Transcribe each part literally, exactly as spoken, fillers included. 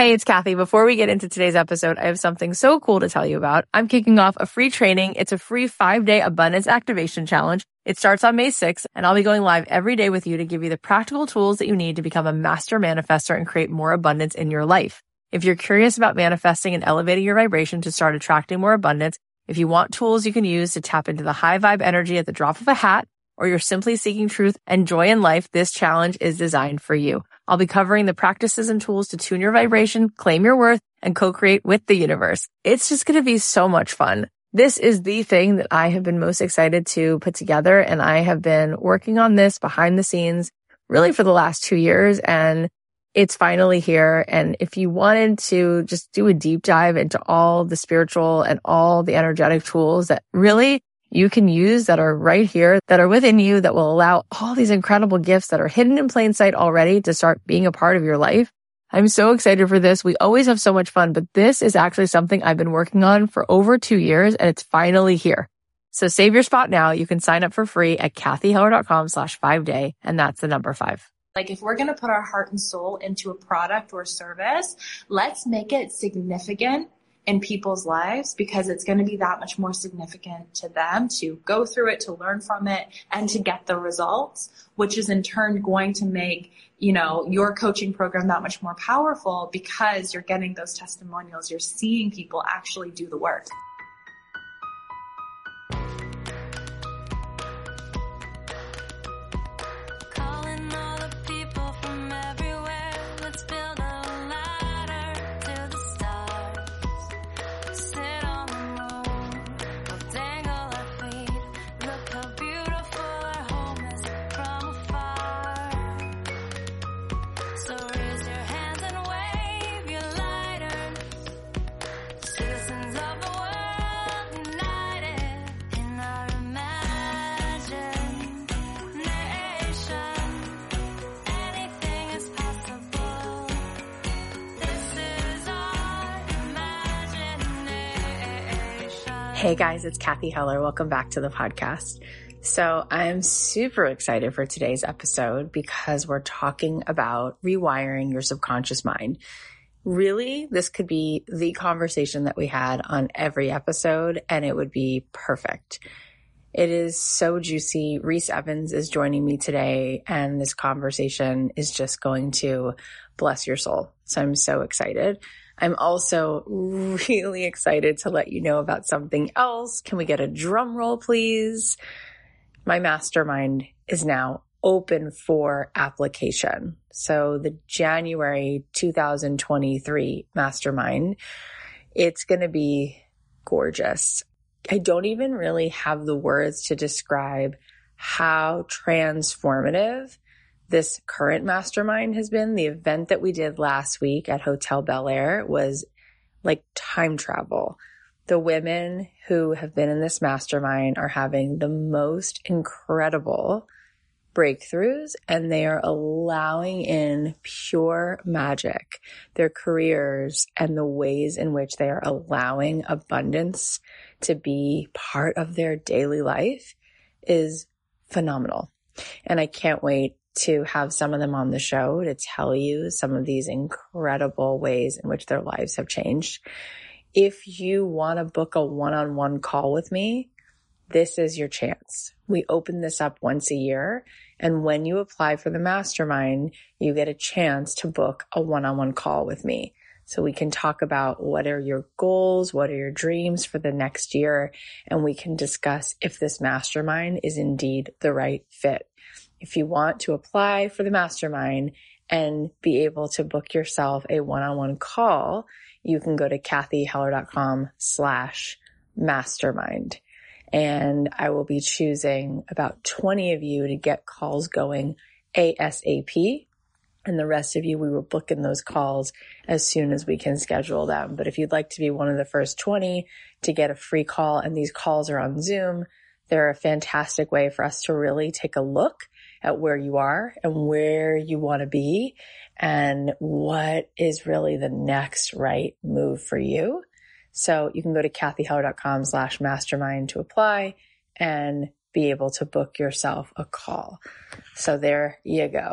Hey, it's Kathy. Before we get into today's episode, I have something so cool to tell you about. I'm kicking off a free training. It's a free five-day abundance activation challenge. It starts on May sixth, and I'll be going live every day with you to give you the practical tools that you need to become a master manifestor and create more abundance in your life. If you're curious about manifesting and elevating your vibration to start attracting more abundance, if you want tools you can use to tap into the high vibe energy at the drop of a hat, or you're simply seeking truth and joy in life, this challenge is designed for you. I'll be covering the practices and tools to tune your vibration, claim your worth, and co-create with the universe. It's just going to be so much fun. This is the thing that I have been most excited to put together, and I have been working on this behind the scenes really for the last two years, and it's finally here. And if you wanted to just do a deep dive into all the spiritual and all the energetic tools that really you can use that are right here, that are within you, that will allow all these incredible gifts that are hidden in plain sight already to start being a part of your life. I'm so excited for this. We always have so much fun, but this is actually something I've been working on for over two years and it's finally here. So save your spot now. You can sign up for free at kathyheller.com slash five day. And that's the number five. Like if we're going to put our heart and soul into a product or service, let's make it significant in people's lives, because it's going to be that much more significant to them to go through it, to learn from it, and to get the results, which is in turn going to make, you know, your coaching program that much more powerful because you're getting those testimonials. You're seeing people actually do the work. Hey guys, it's Kathy Heller. Welcome back to the podcast. So I'm super excited for today's episode because we're talking about rewiring your subconscious mind. Really, this could be the conversation that we had on every episode and it would be perfect. It is so juicy. Reese Evans is joining me today and this conversation is just going to bless your soul. So I'm so excited. I'm also really excited to let you know about something else. Can we get a drum roll, please? My mastermind is now open for application. So the January two thousand twenty-three mastermind, it's going to be gorgeous. I don't even really have the words to describe how transformative this current mastermind has been. The event that we did last week at Hotel Bel Air was like time travel. The women who have been in this mastermind are having the most incredible breakthroughs and they are allowing in pure magic. Their careers and the ways in which they are allowing abundance to be part of their daily life is phenomenal. And I can't wait to have some of them on the show to tell you some of these incredible ways in which their lives have changed. If you want to book a one-on-one call with me, this is your chance. We open this up once a year, and when you apply for the mastermind, you get a chance to book a one-on-one call with me. So we can talk about what are your goals, what are your dreams for the next year, and we can discuss if this mastermind is indeed the right fit. If you want to apply for the mastermind and be able to book yourself a one-on-one call, you can go to kathyheller.com slash mastermind. And I will be choosing about twenty of you to get calls going ASAP. And the rest of you, we will book in those calls as soon as we can schedule them. But if you'd like to be one of the first twenty to get a free call, and these calls are on Zoom, they're a fantastic way for us to really take a look at where you are and where you want to be and what is really the next right move for you. So you can go to kathyheller.com slash mastermind to apply and be able to book yourself a call. So there you go.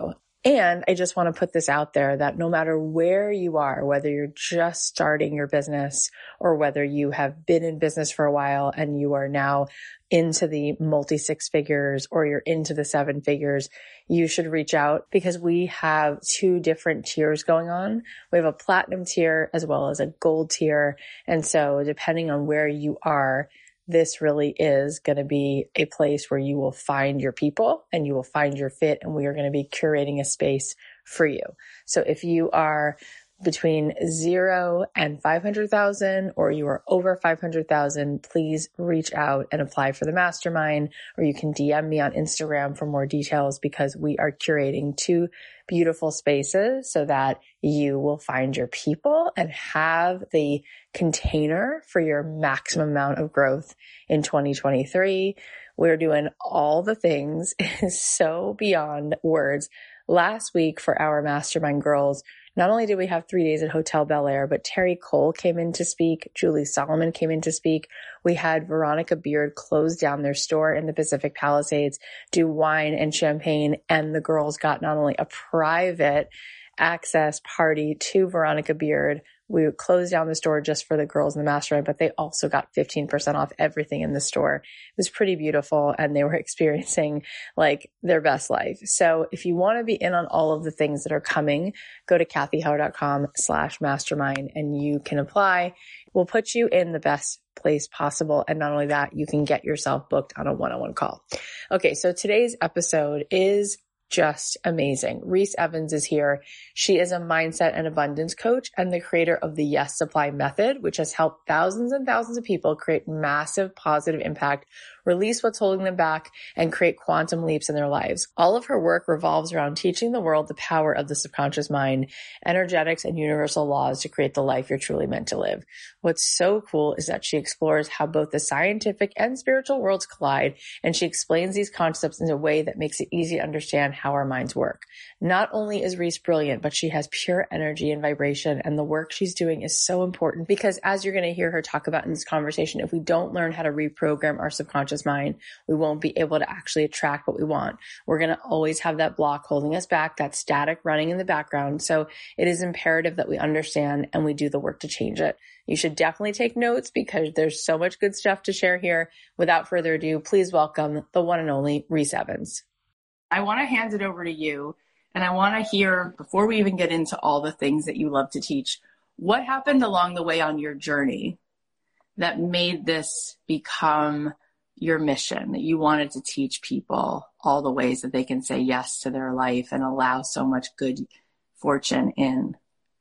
And I just want to put this out there that no matter where you are, whether you're just starting your business or whether you have been in business for a while and you are now into the multi six figures or you're into the seven figures, you should reach out because we have two different tiers going on. We have a platinum tier as well as a gold tier. And so depending on where you are, this really is going to be a place where you will find your people and you will find your fit, and we are going to be curating a space for you. So if you are between zero and five hundred thousand or you are over five hundred thousand, please reach out and apply for the mastermind, or you can D M me on Instagram for more details because we are curating two beautiful spaces so that you will find your people and have the container for your maximum amount of growth in twenty twenty-three. We're doing all the things. It is so beyond words. Last week for our mastermind girls, not only did we have three days at Hotel Bel Air, but Terry Cole came in to speak. Julie Solomon came in to speak. We had Veronica Beard close down their store in the Pacific Palisades, do wine and champagne, and the girls got not only a private access party to Veronica Beard. We closed down the store just for the girls in the mastermind, but they also got fifteen percent off everything in the store. It was pretty beautiful and they were experiencing like their best life. So if you want to be in on all of the things that are coming, go to kathyheller.com slash mastermind and you can apply. We'll put you in the best place possible. And not only that, you can get yourself booked on a one-on-one call. Okay. So today's episode is just amazing. Reese Evans is here. She is a mindset and abundance coach and the creator of the Yes Supply Method, which has helped thousands and thousands of people create massive positive impact, release what's holding them back, and create quantum leaps in their lives. All of her work revolves around teaching the world the power of the subconscious mind, energetics, and universal laws to create the life you're truly meant to live. What's so cool is that she explores how both the scientific and spiritual worlds collide, and she explains these concepts in a way that makes it easy to understand how our minds work. Not only is Reese brilliant, but she has pure energy and vibration, and the work she's doing is so important because, as you're going to hear her talk about in this conversation, if we don't learn how to reprogram our subconscious mind, we won't be able to actually attract what we want. We're going to always have that block holding us back, that static running in the background. So it is imperative that we understand and we do the work to change it. You should definitely take notes because there's so much good stuff to share here. Without further ado, please welcome the one and only Reese Evans. I want to hand it over to you, and I want to hear, before we even get into all the things that you love to teach, what happened along the way on your journey that made this become your mission, that you wanted to teach people all the ways that they can say yes to their life and allow so much good fortune in?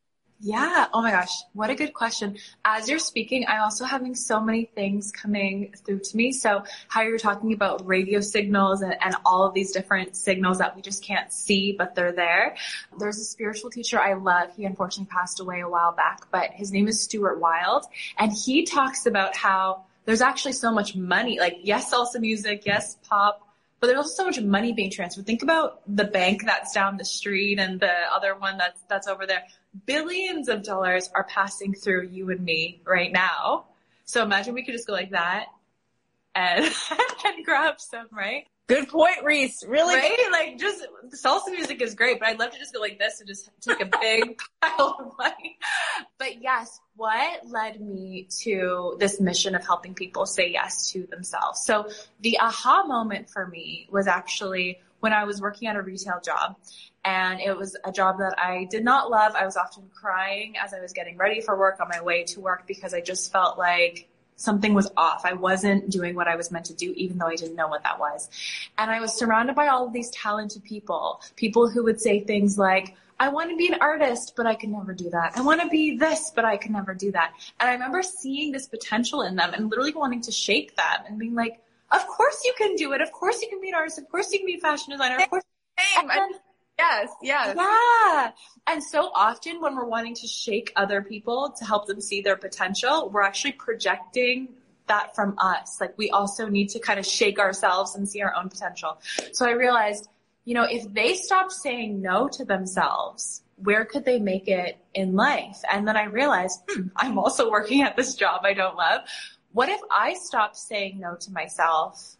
Yeah. Oh my gosh. What a good question. As you're speaking, I'm also having so many things coming through to me. So how you're talking about radio signals and, and all of these different signals that we just can't see, but they're there. There's a spiritual teacher I love. He unfortunately passed away a while back, but his name is Stuart Wilde. And he talks about how there's actually so much money, like yes, salsa music, yes, pop, but there's also so much money being transferred. Think about the bank that's down the street and the other one that's, that's over there. Billions of dollars are passing through you and me right now. So imagine we could just go like that and, and grab some, right? Good point, Reese. Really? Right? Like just salsa music is great, but I'd love to just go like this and just take a big pile of money. But yes, what led me to this mission of helping people say yes to themselves? So the aha moment for me was actually when I was working at a retail job, and it was a job that I did not love. I was often crying as I was getting ready for work on my way to work because I just felt like something was off. I wasn't doing what I was meant to do, even though I didn't know what that was. And I was surrounded by all of these talented people, people who would say things like, I want to be an artist, but I could never do that. I want to be this, but I could never do that. And I remember seeing this potential in them and literally wanting to shake them and being like, of course you can do it. Of course you can be an artist. Of course you can be a fashion designer. Of course. Same. Then, yes, yes. Yeah. And so often when we're wanting to shake other people to help them see their potential, we're actually projecting that from us. Like we also need to kind of shake ourselves and see our own potential. So I realized, you know, if they stopped saying no to themselves, where could they make it in life? And then I realized, hmm, I'm also working at this job I don't love. What if I stopped saying no to myself?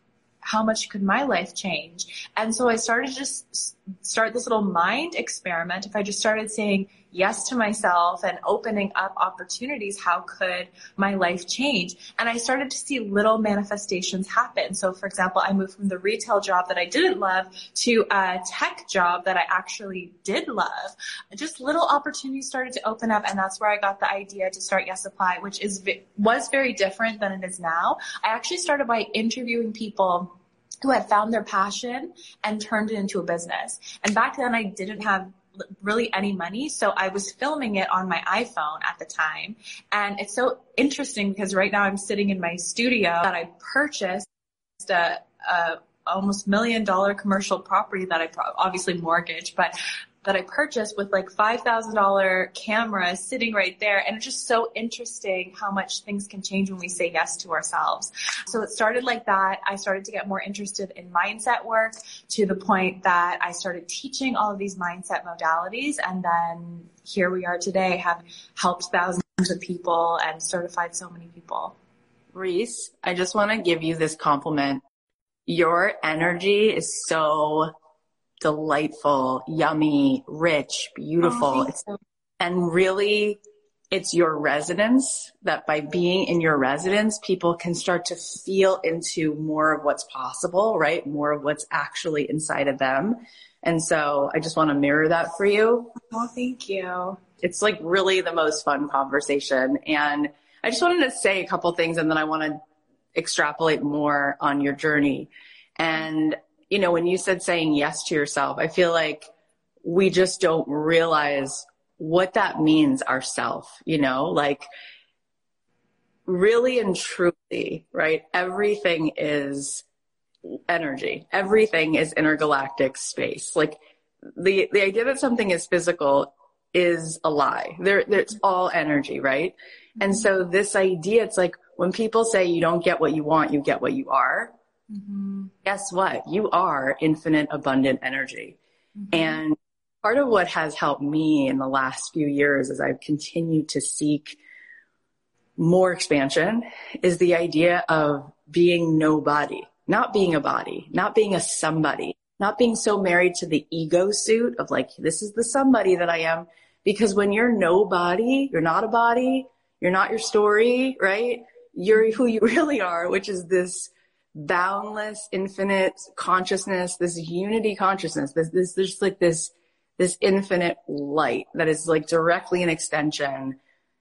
how much could my life change? And so I started to just start this little mind experiment. If I just started saying yes to myself and opening up opportunities, how could my life change? And I started to see little manifestations happen. So for example, I moved from the retail job that I didn't love to a tech job that I actually did love. Just little opportunities started to open up, and that's where I got the idea to start Yes Apply, which is was very different than it is now. I actually started by interviewing people who had found their passion and turned it into a business. And back then I didn't have really any money, so I was filming it on my iPhone at the time. And it's so interesting because right now I'm sitting in my studio that I purchased a, a almost million dollar commercial property that I pro- obviously mortgaged, but that I purchased with like five thousand dollars camera sitting right there. And it's just so interesting how much things can change when we say yes to ourselves. So it started like that. I started to get more interested in mindset work to the point that I started teaching all of these mindset modalities. And then here we are today, have helped thousands of people and certified so many people. Reese, I just want to give you this compliment. Your energy is so delightful, yummy, rich, beautiful. Oh, it's, and really, it's your resonance that by being in your resonance, people can start to feel into more of what's possible, right? More of what's actually inside of them. And so I just want to mirror that for you. Oh, thank you. It's like really the most fun conversation. And I just wanted to say a couple things, and then I want to extrapolate more on your journey. And you know, when you said saying yes to yourself, I feel like we just don't realize what that means ourselves, you know, like really and truly, right? Everything is energy. Everything is intergalactic space. Like the, the idea that something is physical is a lie. There, it's all energy, right? And so this idea, it's like when people say you don't get what you want, you get what you are. Mm-hmm. Guess what? You are infinite, abundant energy. Mm-hmm. And part of what has helped me in the last few years as I've continued to seek more expansion is the idea of being nobody, not being a body, not being a somebody, not being so married to the ego suit of like, this is the somebody that I am. Because when you're nobody, you're not a body, you're not your story, right? You're who you really are, which is this boundless, infinite consciousness, this unity consciousness, this, this, there's like this, this infinite light that is like directly an extension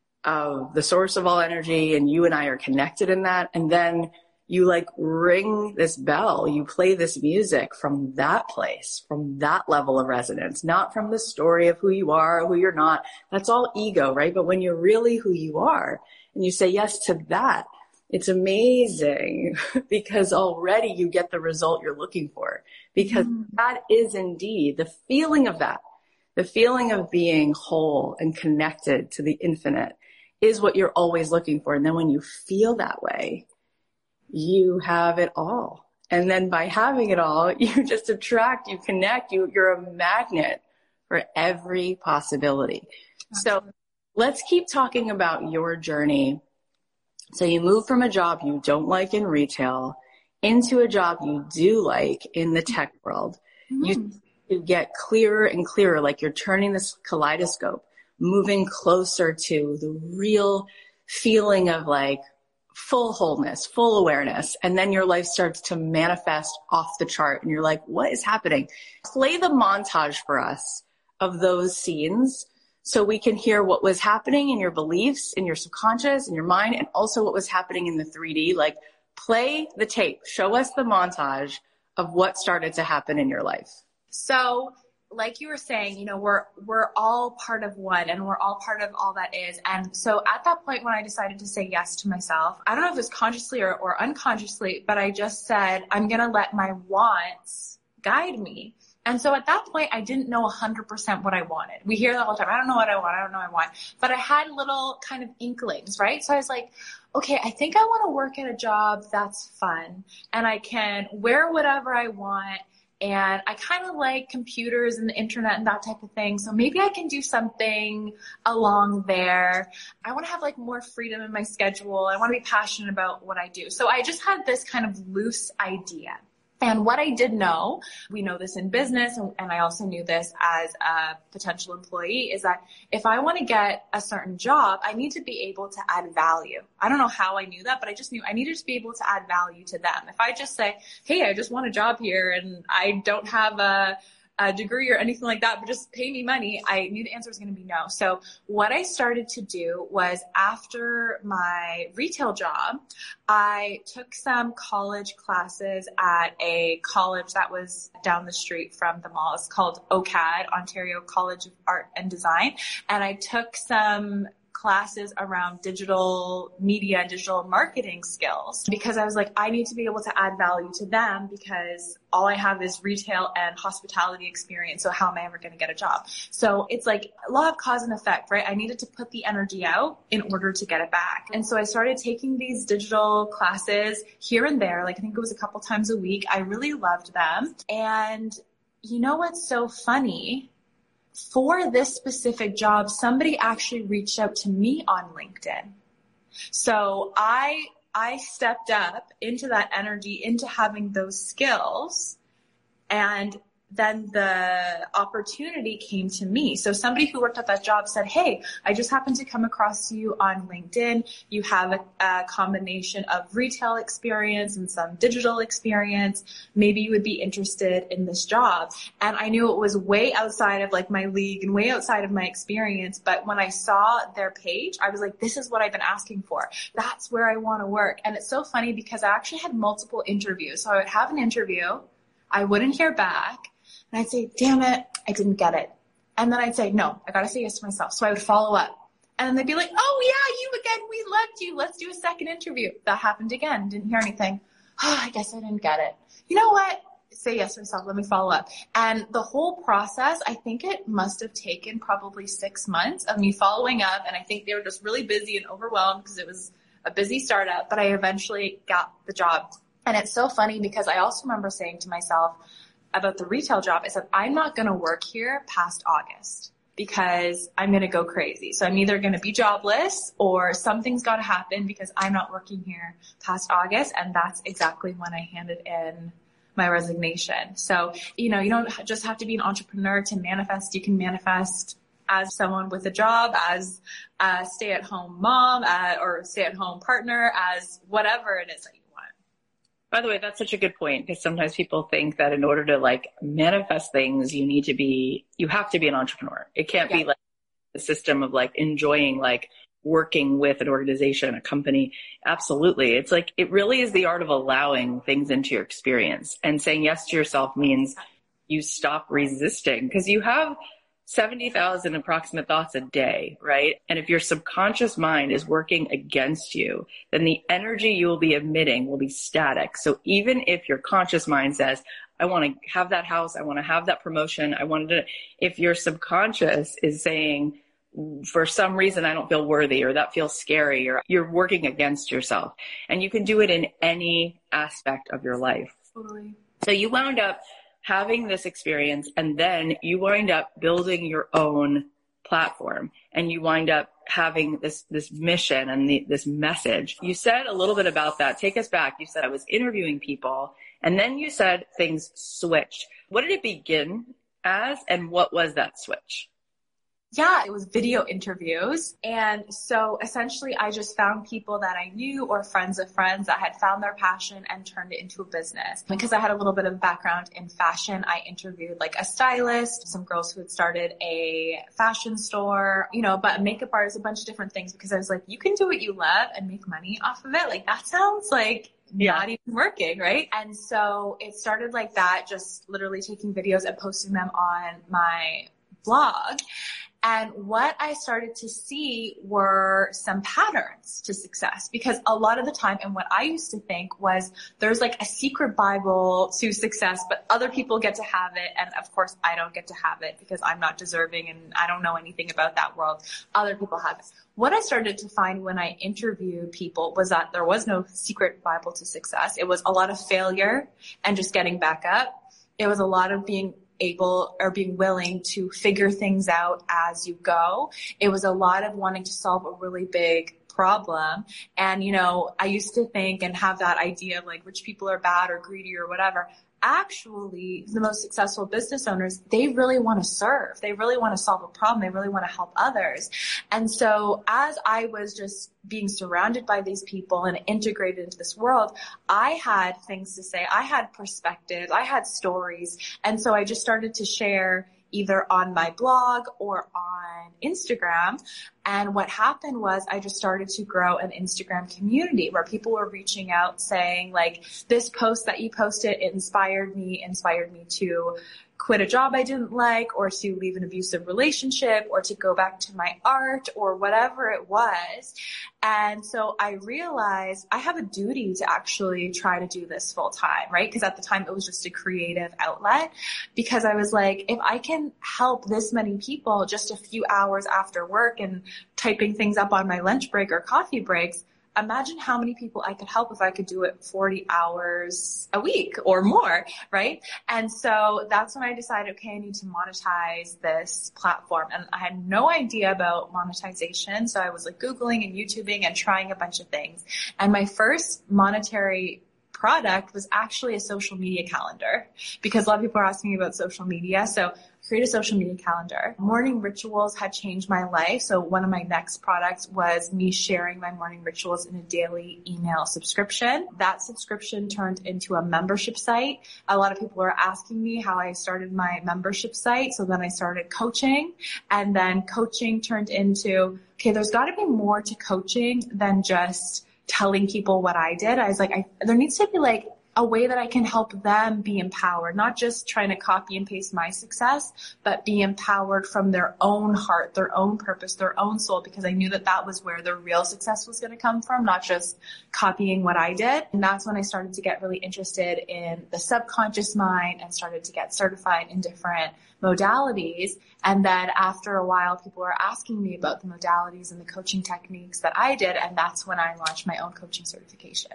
of the source of all energy. And you and I are connected in that. And then you like ring this bell, you play this music from that place, from that level of resonance, not from the story of who you are, or who you're not. That's all ego, right? But when you're really who you are and you say yes to that, it's amazing because already you get the result you're looking for, because mm. that is indeed the feeling of that. The feeling of being whole and connected to the infinite is what you're always looking for. And then when you feel that way, you have it all. And then by having it all, you just attract, you connect, you, you're a magnet for every possibility. Absolutely. So let's keep talking about your journey. So you move from a job you don't like in retail into a job you do like in the tech world. Mm. You, you get clearer and clearer, like you're turning this kaleidoscope, moving closer to the real feeling of like full wholeness, full awareness. And then your life starts to manifest off the chart. And you're like, what is happening? Play the montage for us of those scenes, so we can hear what was happening in your beliefs, in your subconscious, in your mind, and also what was happening in the three D. Like, play the tape. Show us the montage of what started to happen in your life. So, like you were saying, you know, we're we're all part of one, and we're all part of all that is. And so at that point when I decided to say yes to myself, I don't know if it was consciously or, or unconsciously, but I just said, I'm going to let my wants guide me. And so at that point, I didn't know one hundred percent what I wanted. We hear that all the time. I don't know what I want. I don't know what I want. But I had little kind of inklings, right? So I was like, okay, I think I want to work at a job that's fun, and I can wear whatever I want. And I kind of like computers and the internet and that type of thing. So maybe I can do something along there. I want to have like more freedom in my schedule. I want to be passionate about what I do. So I just had this kind of loose idea. And what I did know, we know this in business, and, and I also knew this as a potential employee, is that if I want to get a certain job, I need to be able to add value. I don't know how I knew that, but I just knew I needed to be able to add value to them. If I just say, hey, I just want a job here and I don't have a a degree or anything like that, but just pay me money, I knew the answer was going to be no. So what I started to do was, after my retail job, I took some college classes at a college that was down the street from the mall. It's called O C A D, Ontario College of Art and Design. And I took some classes around digital media and digital marketing skills, because I was like, I need to be able to add value to them, because all I have is retail and hospitality experience. So how am I ever going to get a job? So it's like a law of cause and effect, right? I needed to put the energy out in order to get it back. And so I started taking these digital classes here and there. Like, I think it was a couple times a week. I really loved them. And you know what's so funny? For this specific job, somebody actually reached out to me on LinkedIn. So I, I stepped up into that energy, into having those skills, and then the opportunity came to me. So somebody who worked at that job said, hey, I just happened to come across you on LinkedIn. You have a, a combination of retail experience and some digital experience. Maybe you would be interested in this job. And I knew it was way outside of like my league and way outside of my experience. But when I saw their page, I was like, this is what I've been asking for. That's where I want to work. And it's so funny because I actually had multiple interviews. So I would have an interview, I wouldn't hear back. And I'd say, damn it, I didn't get it. And then I'd say, no, I got to say yes to myself. So I would follow up. And then they'd be like, oh, yeah, you again. We loved you. Let's do a second interview. That happened again. Didn't hear anything. Oh, I guess I didn't get it. You know what? Say yes to myself. Let me follow up. And the whole process, I think it must have taken probably six months of me following up. And I think they were just really busy and overwhelmed because it was a busy startup. But I eventually got the job. And it's so funny because I also remember saying to myself, about the retail job, I said, I'm not going to work here past August because I'm going to go crazy. So I'm either going to be jobless or something's got to happen because I'm not working here past August. And that's exactly when I handed in my resignation. So, you know, you don't just have to be an entrepreneur to manifest. You can manifest as someone with a job, as a stay-at-home mom, uh, or stay-at-home partner, as whatever it is that you want. By the way, that's such a good point, because sometimes people think that in order to like manifest things, you need to be, you have to be an entrepreneur. It can't yeah. be like the system of like enjoying like working with an organization, a company. Absolutely. It's like, it really is the art of allowing things into your experience, and saying yes to yourself means you stop resisting, because you have seventy thousand approximate thoughts a day, right? And if your subconscious mind is working against you, then the energy you will be emitting will be static. So even if your conscious mind says, I want to have that house, I want to have that promotion, I want to, if your subconscious is saying, for some reason, I don't feel worthy, or that feels scary, or you're working against yourself. And you can do it in any aspect of your life. Totally. So you wound up having this experience, and then you wind up building your own platform, and you wind up having this, this mission and the, this message. You said a little bit about that. Take us back. You said I was interviewing people, and then you said things switched. What did it begin as, and what was that switch? Yeah, it was video interviews. And so essentially I just found people that I knew or friends of friends that had found their passion and turned it into a business. Because I had a little bit of background in fashion, I interviewed like a stylist, some girls who had started a fashion store, you know, but makeup artists, a bunch of different things, because I was like, you can do what you love and make money off of it. Like that sounds like yeah. not even working, right? And so it started like that, just literally taking videos and posting them on my blog. And what I started to see were some patterns to success, because a lot of the time, and what I used to think was there's like a secret Bible to success, but other people get to have it. And of course I don't get to have it because I'm not deserving and I don't know anything about that world. Other people have it. What I started to find when I interviewed people was that there was no secret Bible to success. It was a lot of failure and just getting back up. It was a lot of being able or being willing to figure things out as you go. It was a lot of wanting to solve a really big problem. And, you know, I used to think and have that idea of like rich people are bad or greedy or whatever. actually the most successful business owners, they really want to serve. They really want to solve a problem. They really want to help others. And so as I was just being surrounded by these people and integrated into this world, I had things to say. I had perspectives. I had stories. And so I just started to share either on my blog or on Instagram. And what happened was I just started to grow an Instagram community where people were reaching out saying, like, this post that you posted, it inspired me, inspired me to quit a job I didn't like, or to leave an abusive relationship, or to go back to my art, or whatever it was. And so I realized I have a duty to actually try to do this full time, right? Because at the time it was just a creative outlet, because I was like, if I can help this many people just a few hours after work and typing things up on my lunch break or coffee breaks, imagine how many people I could help if I could do it forty hours a week or more, right? And so that's when I decided, okay, I need to monetize this platform. And I had no idea about monetization. So I was like Googling and YouTubing and trying a bunch of things. And my first monetary product was actually a social media calendar, because a lot of people are asking me about social media. So create a social media calendar. Morning rituals had changed my life. So one of my next products was me sharing my morning rituals in a daily email subscription. That subscription turned into a membership site. A lot of people were asking me how I started my membership site. So then I started coaching, and then coaching turned into, okay, there's got to be more to coaching than just telling people what I did. I was like, I, there needs to be like a way that I can help them be empowered, not just trying to copy and paste my success, but be empowered from their own heart, their own purpose, their own soul, because I knew that that was where their real success was going to come from, not just copying what I did. And that's when I started to get really interested in the subconscious mind and started to get certified in different modalities. And then after a while, people were asking me about the modalities and the coaching techniques that I did. And that's when I launched my own coaching certification.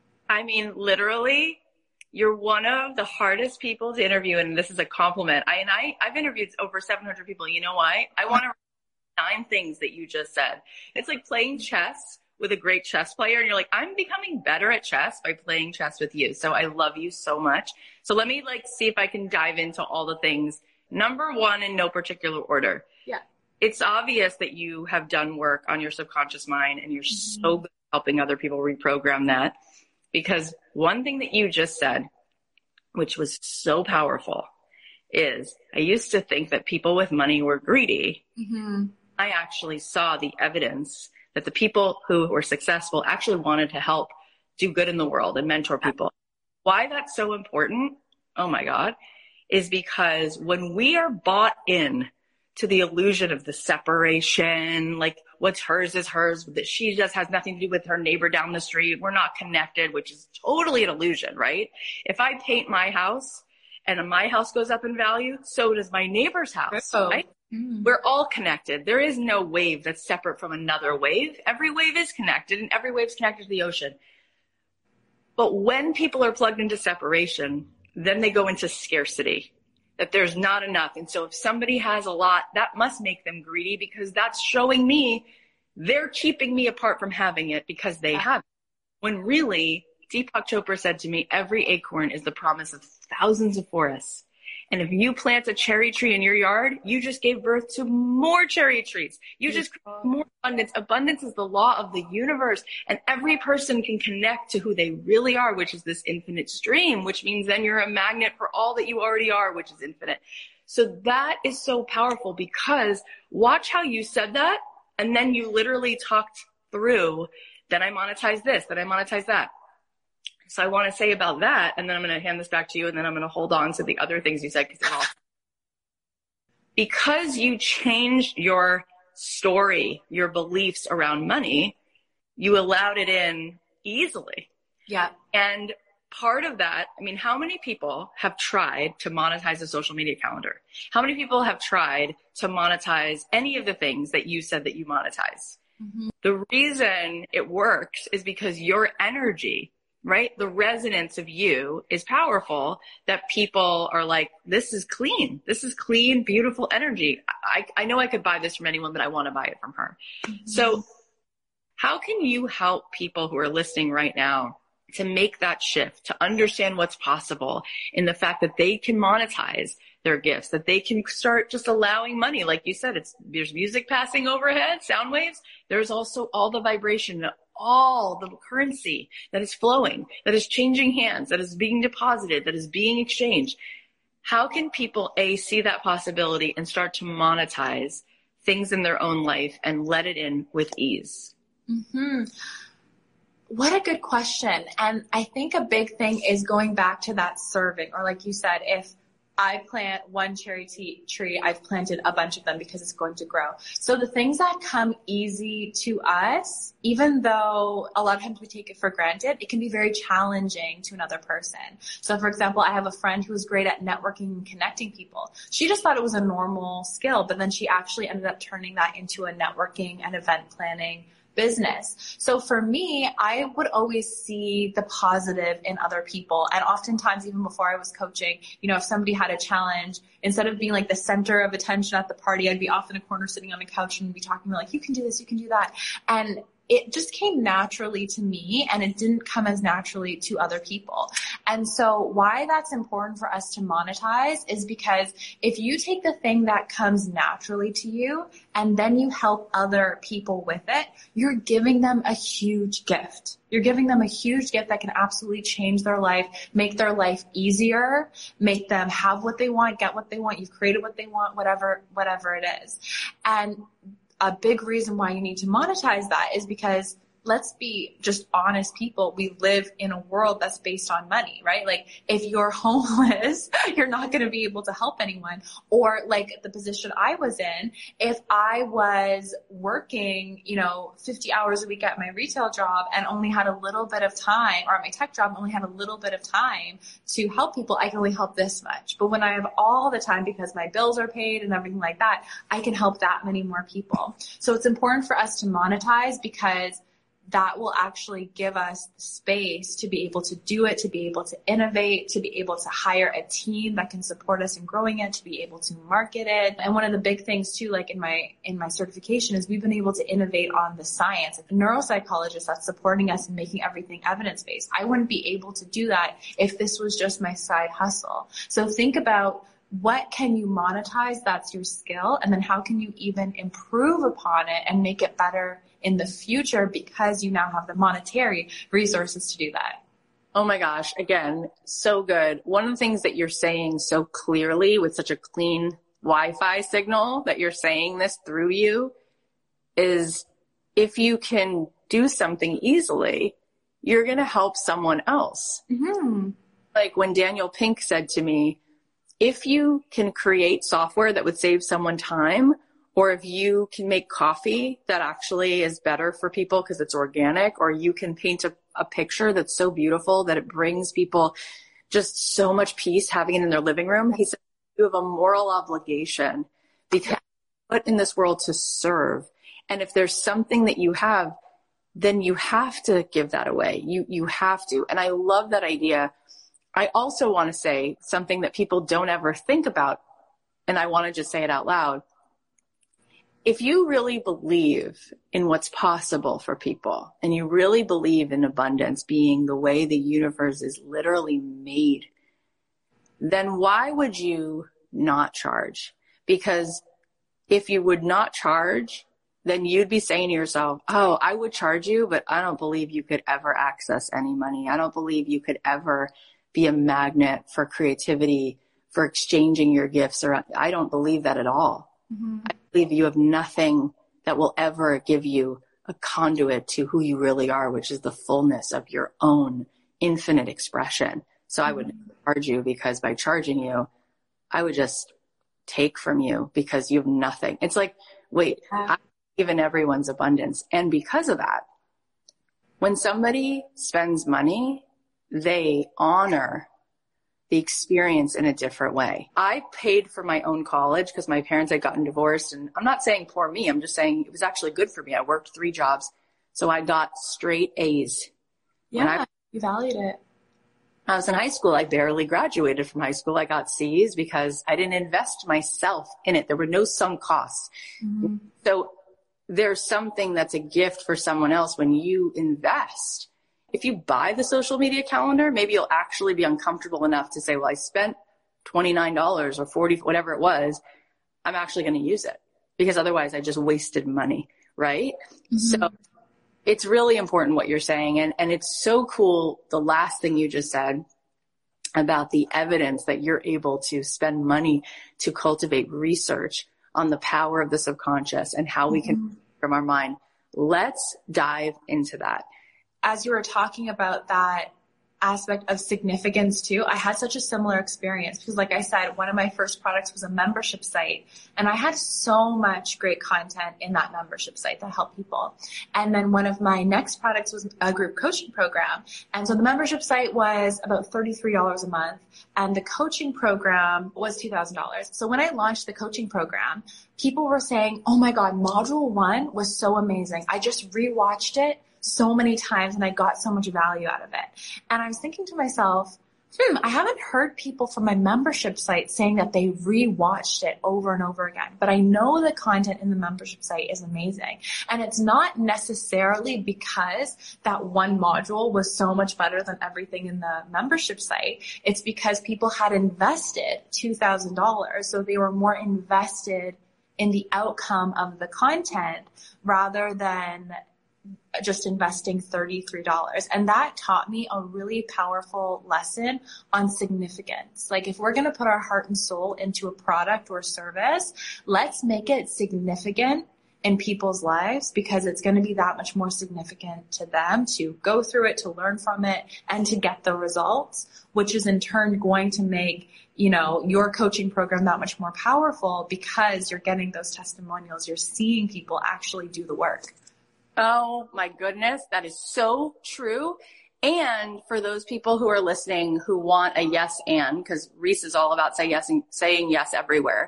I mean, literally, you're one of the hardest people to interview, and this is a compliment. I, and I, I've interviewed over seven hundred people. You know why? I want to write nine things that you just said. It's like playing chess with a great chess player, and you're like, I'm becoming better at chess by playing chess with you. So I love you so much. So let me like see if I can dive into all the things. Number one, in no particular order. Yeah. It's obvious that you have done work on your subconscious mind, and you're mm-hmm. so good at helping other people reprogram that. Because one thing that you just said, which was so powerful, is I used to think that people with money were greedy. Mm-hmm. I actually saw the evidence that the people who were successful actually wanted to help do good in the world and mentor people. Why that's so important, oh my God, is because when we are bought in to the illusion of the separation, like what's hers is hers, that she just has nothing to do with her neighbor down the street. We're not connected, which is totally an illusion, right? If I paint my house and my house goes up in value, so does my neighbor's house, oh. right? Mm. We're all connected. There is no wave that's separate from another wave. Every wave is connected, and every wave is connected to the ocean. But when people are plugged into separation, then they go into scarcity. That there's not enough. And so if somebody has a lot, that must make them greedy, because that's showing me they're keeping me apart from having it because they have it. When really, Deepak Chopra said to me, every acorn is the promise of thousands of forests. And if you plant a cherry tree in your yard, you just gave birth to more cherry trees. You just create more abundance. Abundance is the law of the universe. And every person can connect to who they really are, which is this infinite stream, which means then you're a magnet for all that you already are, which is infinite. So that is so powerful, because watch how you said that. And then you literally talked through, then I monetize this, then I monetize that. So I want to say about that, and then I'm going to hand this back to you, and then I'm going to hold on to the other things you said, because they're all because you changed your story, your beliefs around money, you allowed it in easily. Yeah. And part of that, I mean, how many people have tried to monetize a social media calendar? How many people have tried to monetize any of the things that you said that you monetize? Mm-hmm. The reason it works is because your energy, right? The resonance of you is powerful, that people are like, this is clean. This is clean, beautiful energy. I, I know I could buy this from anyone, but I want to buy it from her. Mm-hmm. So how can you help people who are listening right now to make that shift, to understand what's possible in the fact that they can monetize their gifts, that they can start just allowing money. Like you said, it's, there's music passing overhead, sound waves. There's also all the vibration, all the currency that is flowing, that is changing hands, that is being deposited, that is being exchanged. How can people, A, see that possibility and start to monetize things in their own life and let it in with ease? Mm-hmm. What a good question. And I think a big thing is going back to that serving, or like you said, if I plant one cherry tea tree, I've planted a bunch of them because it's going to grow. So the things that come easy to us, even though a lot of times we take it for granted, it can be very challenging to another person. So for example, I have a friend who's great at networking and connecting people. She just thought it was a normal skill, but then she actually ended up turning that into a networking and event planning business. So for me, I would always see the positive in other people. And oftentimes, even before I was coaching, you know, if somebody had a challenge, instead of being like the center of attention at the party, I'd be off in a corner sitting on a couch and be talking like, you can do this, you can do that. And it just came naturally to me, and it didn't come as naturally to other people. And so why that's important for us to monetize is because if you take the thing that comes naturally to you and then you help other people with it, you're giving them a huge gift. You're giving them a huge gift that can absolutely change their life, make their life easier, make them have what they want, get what they want. You've created what they want, whatever, whatever it is. And a big reason why you need to monetize that is because, let's be just honest people, we live in a world that's based on money, right? Like if you're homeless, you're not going to be able to help anyone. Or like the position I was in, if I was working, you know, fifty hours a week at my retail job and only had a little bit of time, or at my tech job, only had a little bit of time to help people, I can only help this much. But when I have all the time because my bills are paid and everything like that, I can help that many more people. So it's important for us to monetize because that will actually give us the space to be able to do it, to be able to innovate, to be able to hire a team that can support us in growing it, to be able to market it. And one of the big things too, like in my, in my certification, is we've been able to innovate on the science. Like a neuropsychologist that's supporting us in making everything evidence-based. I wouldn't be able to do that if this was just my side hustle. So think about, what can you monetize? That's your skill. And then how can you even improve upon it and make it better in the future because you now have the monetary resources to do that? Oh my gosh. Again, so good. One of the things that you're saying so clearly with such a clean Wi-Fi signal that you're saying this through you is if you can do something easily, you're going to help someone else. Mm-hmm. Like when Daniel Pink said to me, if you can create software that would save someone time, or if you can make coffee that actually is better for people because it's organic, or you can paint a, a picture that's so beautiful that it brings people just so much peace having it in their living room, he said, you have a moral obligation because you're put in this world to serve. And if there's something that you have, then you have to give that away. You, you have to. And I love that idea. I also want to say something that people don't ever think about, and I want to just say it out loud. If you really believe in what's possible for people, and you really believe in abundance being the way the universe is literally made, then why would you not charge? Because if you would not charge, then you'd be saying to yourself, oh, I would charge you, but I don't believe you could ever access any money. I don't believe you could ever be a magnet for creativity, for exchanging your gifts. Or I don't believe that at all. Mm-hmm. I believe you have nothing that will ever give you a conduit to who you really are, which is the fullness of your own infinite expression. So mm-hmm. I would charge you because by charging you, I would just take from you because you have nothing. It's like, wait, yeah. I believe in everyone's abundance. And because of that, when somebody spends money, they honor the experience in a different way. I paid for my own college because my parents had gotten divorced, and I'm not saying poor me. I'm just saying it was actually good for me. I worked three jobs, so I got straight A's. Yeah, I, you valued it. I was in high school. I barely graduated from high school. I got C's because I didn't invest myself in it. There were no sunk costs. Mm-hmm. So there's something that's a gift for someone else when you invest If you buy the social media calendar, maybe you'll actually be uncomfortable enough to say, well, I spent twenty-nine dollars or forty dollars, whatever it was. I'm actually going to use it because otherwise I just wasted money. Right. Mm-hmm. So it's really important what you're saying. And, and it's so cool. The last thing you just said about the evidence that you're able to spend money to cultivate research on the power of the subconscious and how mm-hmm. we can from our mind. Let's dive into that. As you were talking about that aspect of significance too, I had such a similar experience because like I said, one of my first products was a membership site and I had so much great content in that membership site that helped people. And then one of my next products was a group coaching program. And so the membership site was about thirty-three dollars a month and the coaching program was two thousand dollars. So when I launched the coaching program, people were saying, oh my God, module one was so amazing. I just rewatched it so many times and I got so much value out of it. And I was thinking to myself, hmm, I haven't heard people from my membership site saying that they rewatched it over and over again, but I know the content in the membership site is amazing. And it's not necessarily because that one module was so much better than everything in the membership site. It's because people had invested two thousand dollars. So they were more invested in the outcome of the content rather than just investing thirty-three dollars. And that taught me a really powerful lesson on significance. Like if we're going to put our heart and soul into a product or service, let's make it significant in people's lives because it's going to be that much more significant to them to go through it, to learn from it, and to get the results, which is in turn going to make, you know, your coaching program that much more powerful because you're getting those testimonials. You're seeing people actually do the work. Oh my goodness. That is so true. And for those people who are listening who want a yes and, because Reese is all about say yes and saying yes everywhere.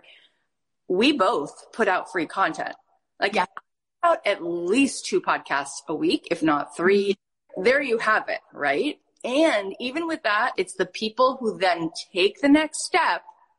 We both put out free content. Like yeah. I put out at least two podcasts a week, if not three. There you have it, right? And even with that, it's the people who then take the next step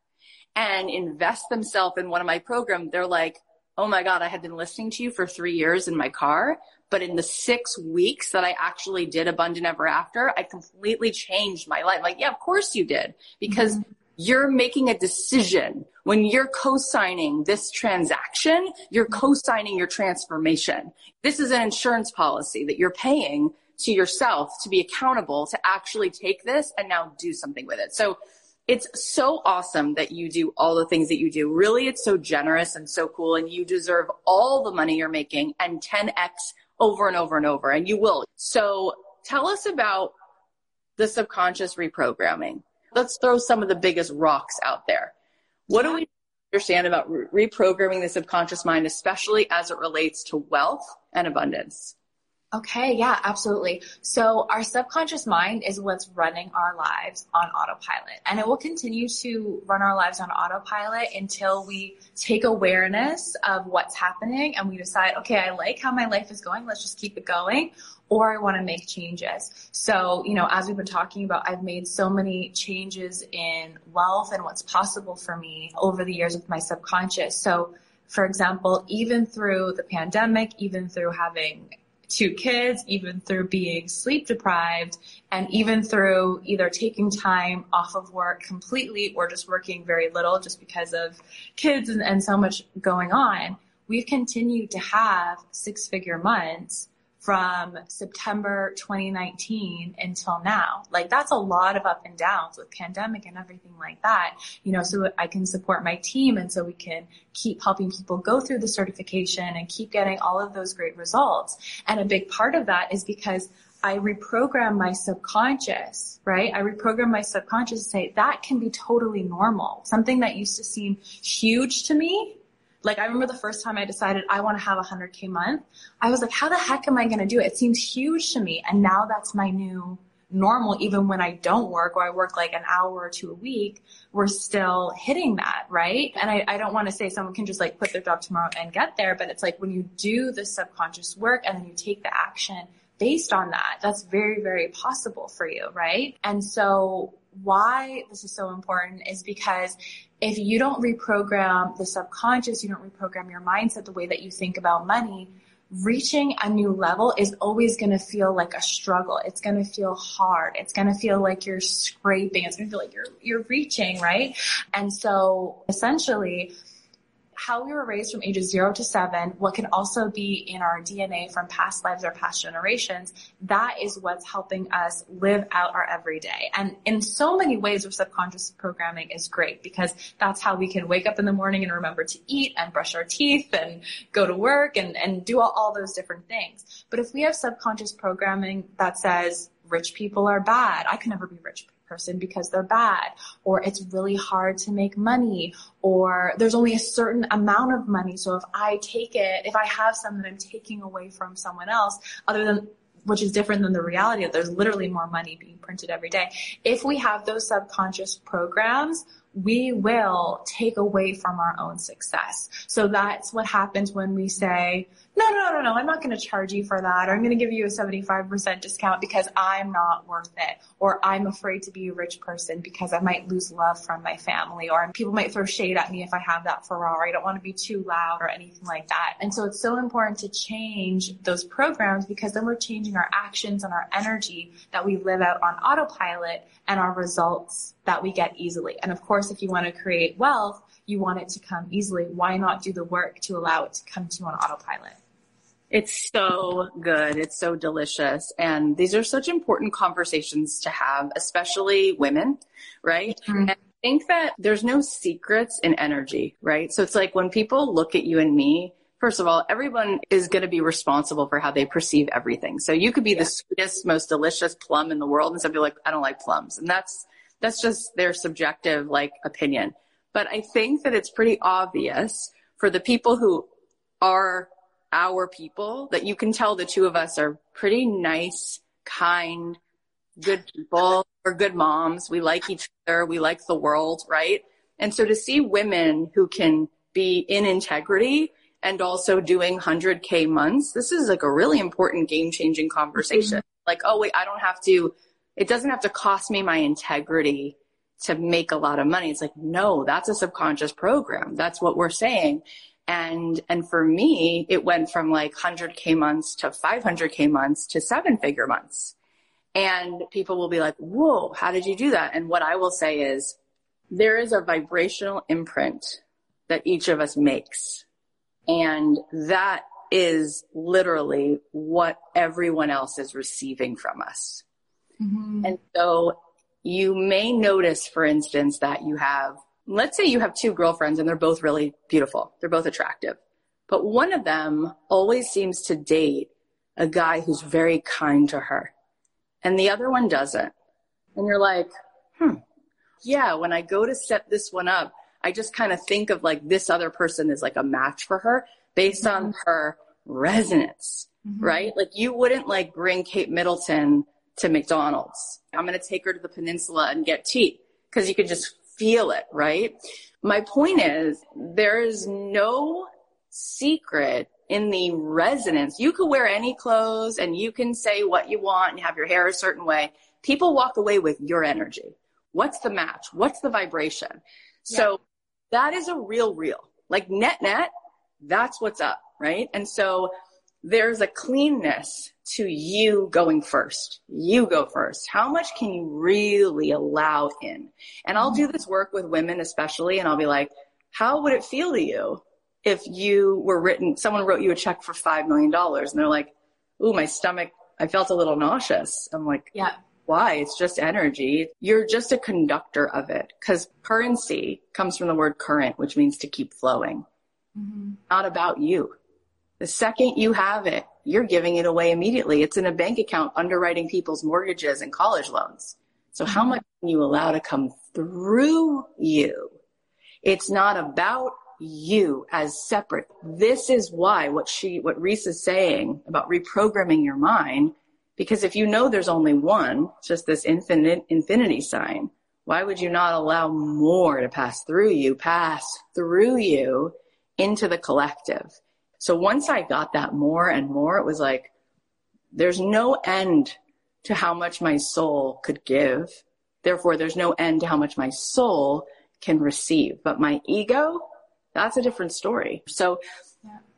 and invest themselves in one of my programs. They're like, oh my God, I had been listening to you for three years in my car, but in the six weeks that I actually did Abundant Ever After, I completely changed my life. Like, yeah, of course you did, because mm-hmm. you're making a decision. When you're co-signing this transaction, you're co-signing your transformation. This is an insurance policy that you're paying to yourself to be accountable to actually take this and now do something with it. So it's so awesome that you do all the things that you do. Really, it's so generous and so cool. And you deserve all the money you're making and ten X over and over and over. And you will. So tell us about the subconscious reprogramming. Let's throw some of the biggest rocks out there. What do we understand about re- reprogramming the subconscious mind, especially as it relates to wealth and abundance? Okay, yeah, absolutely. So our subconscious mind is what's running our lives on autopilot, and it will continue to run our lives on autopilot until we take awareness of what's happening and we decide, okay, I like how my life is going. Let's just keep it going. Or I want to make changes. So, you know, as we've been talking about, I've made so many changes in wealth and what's possible for me over the years with my subconscious. So, for example, even through the pandemic, even through having two kids, even through being sleep deprived, and even through either taking time off of work completely or just working very little just because of kids and, and so much going on, we've continued to have six-figure months from September twenty nineteen until now. Like that's a lot of up and downs with pandemic and everything like that, you know, so I can support my team and so we can keep helping people go through the certification and keep getting all of those great results. And a big part of that is because I reprogram my subconscious, right? I reprogram my subconscious to say that can be totally normal. Something that used to seem huge to me. Like I remember the first time I decided I want to have a one hundred K month, I was like, how the heck am I going to do it? It seems huge to me. And now that's my new normal. Even when I don't work or I work like an hour or two a week, we're still hitting that, right? And I, I don't want to say someone can just like quit their job tomorrow and get there, but it's like when you do the subconscious work and then you take the action based on that, that's very, very possible for you, right? And so why this is so important is because if you don't reprogram the subconscious, you don't reprogram your mindset, the way that you think about money, reaching a new level is always going to feel like a struggle. It's going to feel hard. It's going to feel like you're scraping. It's going to feel like you're, you're reaching, right? And so essentially, how we were raised from ages zero to seven, what can also be in our D N A from past lives or past generations, that is what's helping us live out our everyday. And in so many ways, our subconscious programming is great because that's how we can wake up in the morning and remember to eat and brush our teeth and go to work and, and do all, all those different things. But if we have subconscious programming that says rich people are bad, I can never be rich person because they're bad, or it's really hard to make money, or there's only a certain amount of money. So if I take it, if I have some that I'm taking away from someone else, other than, which is different than the reality that there's literally more money being printed every day. If we have those subconscious programs, we will take away from our own success. So that's what happens when we say, no, no, no, no, I'm not going to charge you for that, or I'm going to give you a seventy-five percent discount because I'm not worth it, or I'm afraid to be a rich person because I might lose love from my family, or people might throw shade at me if I have that Ferrari. I don't want to be too loud or anything like that. And so it's so important to change those programs because then we're changing our actions and our energy that we live out on autopilot and our results that we get easily. And of course, if you want to create wealth, you want it to come easily. Why not do the work to allow it to come to you on autopilot? It's so good. It's so delicious. And these are such important conversations to have, especially women, right? Mm-hmm. And I think that there's no secrets in energy, right? So it's like when people look at you and me, first of all, everyone is going to be responsible for how they perceive everything. So you could be yeah. the sweetest, most delicious plum in the world, and some people are like, I don't like plums. And that's, that's just their subjective, like, opinion. But I think that it's pretty obvious for the people who are our people that you can tell the two of us are pretty nice, kind, good people. We're good moms. We like each other. We like the world, right? And so to see women who can be in integrity and also doing one hundred K months, this is like a really important game-changing conversation. Mm-hmm. Like, oh, wait, I don't have to, it doesn't have to cost me my integrity to make a lot of money. It's like, no, that's a subconscious program. That's what we're saying. And, and for me, it went from like one hundred K months to five hundred K months to seven figure months. And people will be like, whoa, how did you do that? And what I will say is there is a vibrational imprint that each of us makes. And that is literally what everyone else is receiving from us. Mm-hmm. And so you may notice, for instance, that you have, let's say you have two girlfriends and they're both really beautiful. They're both attractive. But one of them always seems to date a guy who's very kind to her. And the other one doesn't. And you're like, hmm, yeah, when I go to set this one up, I just kind of think of like this other person is like a match for her based mm-hmm. on her resonance, mm-hmm. right? Like you wouldn't like bring Kate Middleton to McDonald's. I'm going to take her to the peninsula and get tea because you can just feel it, right? My point is there is no secret in the resonance. You could wear any clothes and you can say what you want and have your hair a certain way. People walk away with your energy. What's the match? What's the vibration? Yeah. So that is a real, real, like net, net, that's what's up, right? And so there's a cleanness to you going first. You go first. How much can you really allow in? And I'll do this work with women especially, and I'll be like, how would it feel to you if you were written, someone wrote you a check for five million dollars and they're like, ooh, my stomach, I felt a little nauseous. I'm like, yeah. Why? It's just energy. You're just a conductor of it because currency comes from the word current, which means to keep flowing. Mm-hmm. Not about you. The second you have it, you're giving it away immediately. It's in a bank account underwriting people's mortgages and college loans. So mm-hmm. how much can you allow to come through you? It's not about you as separate. This is why what she, what Reese is saying about reprogramming your mind, because if you know there's only one, it's just this infinite infinity sign, why would you not allow more to pass through you, pass through you into the collective? So once I got that more and more, it was like, there's no end to how much my soul could give. Therefore, there's no end to how much my soul can receive. But my ego, that's a different story. So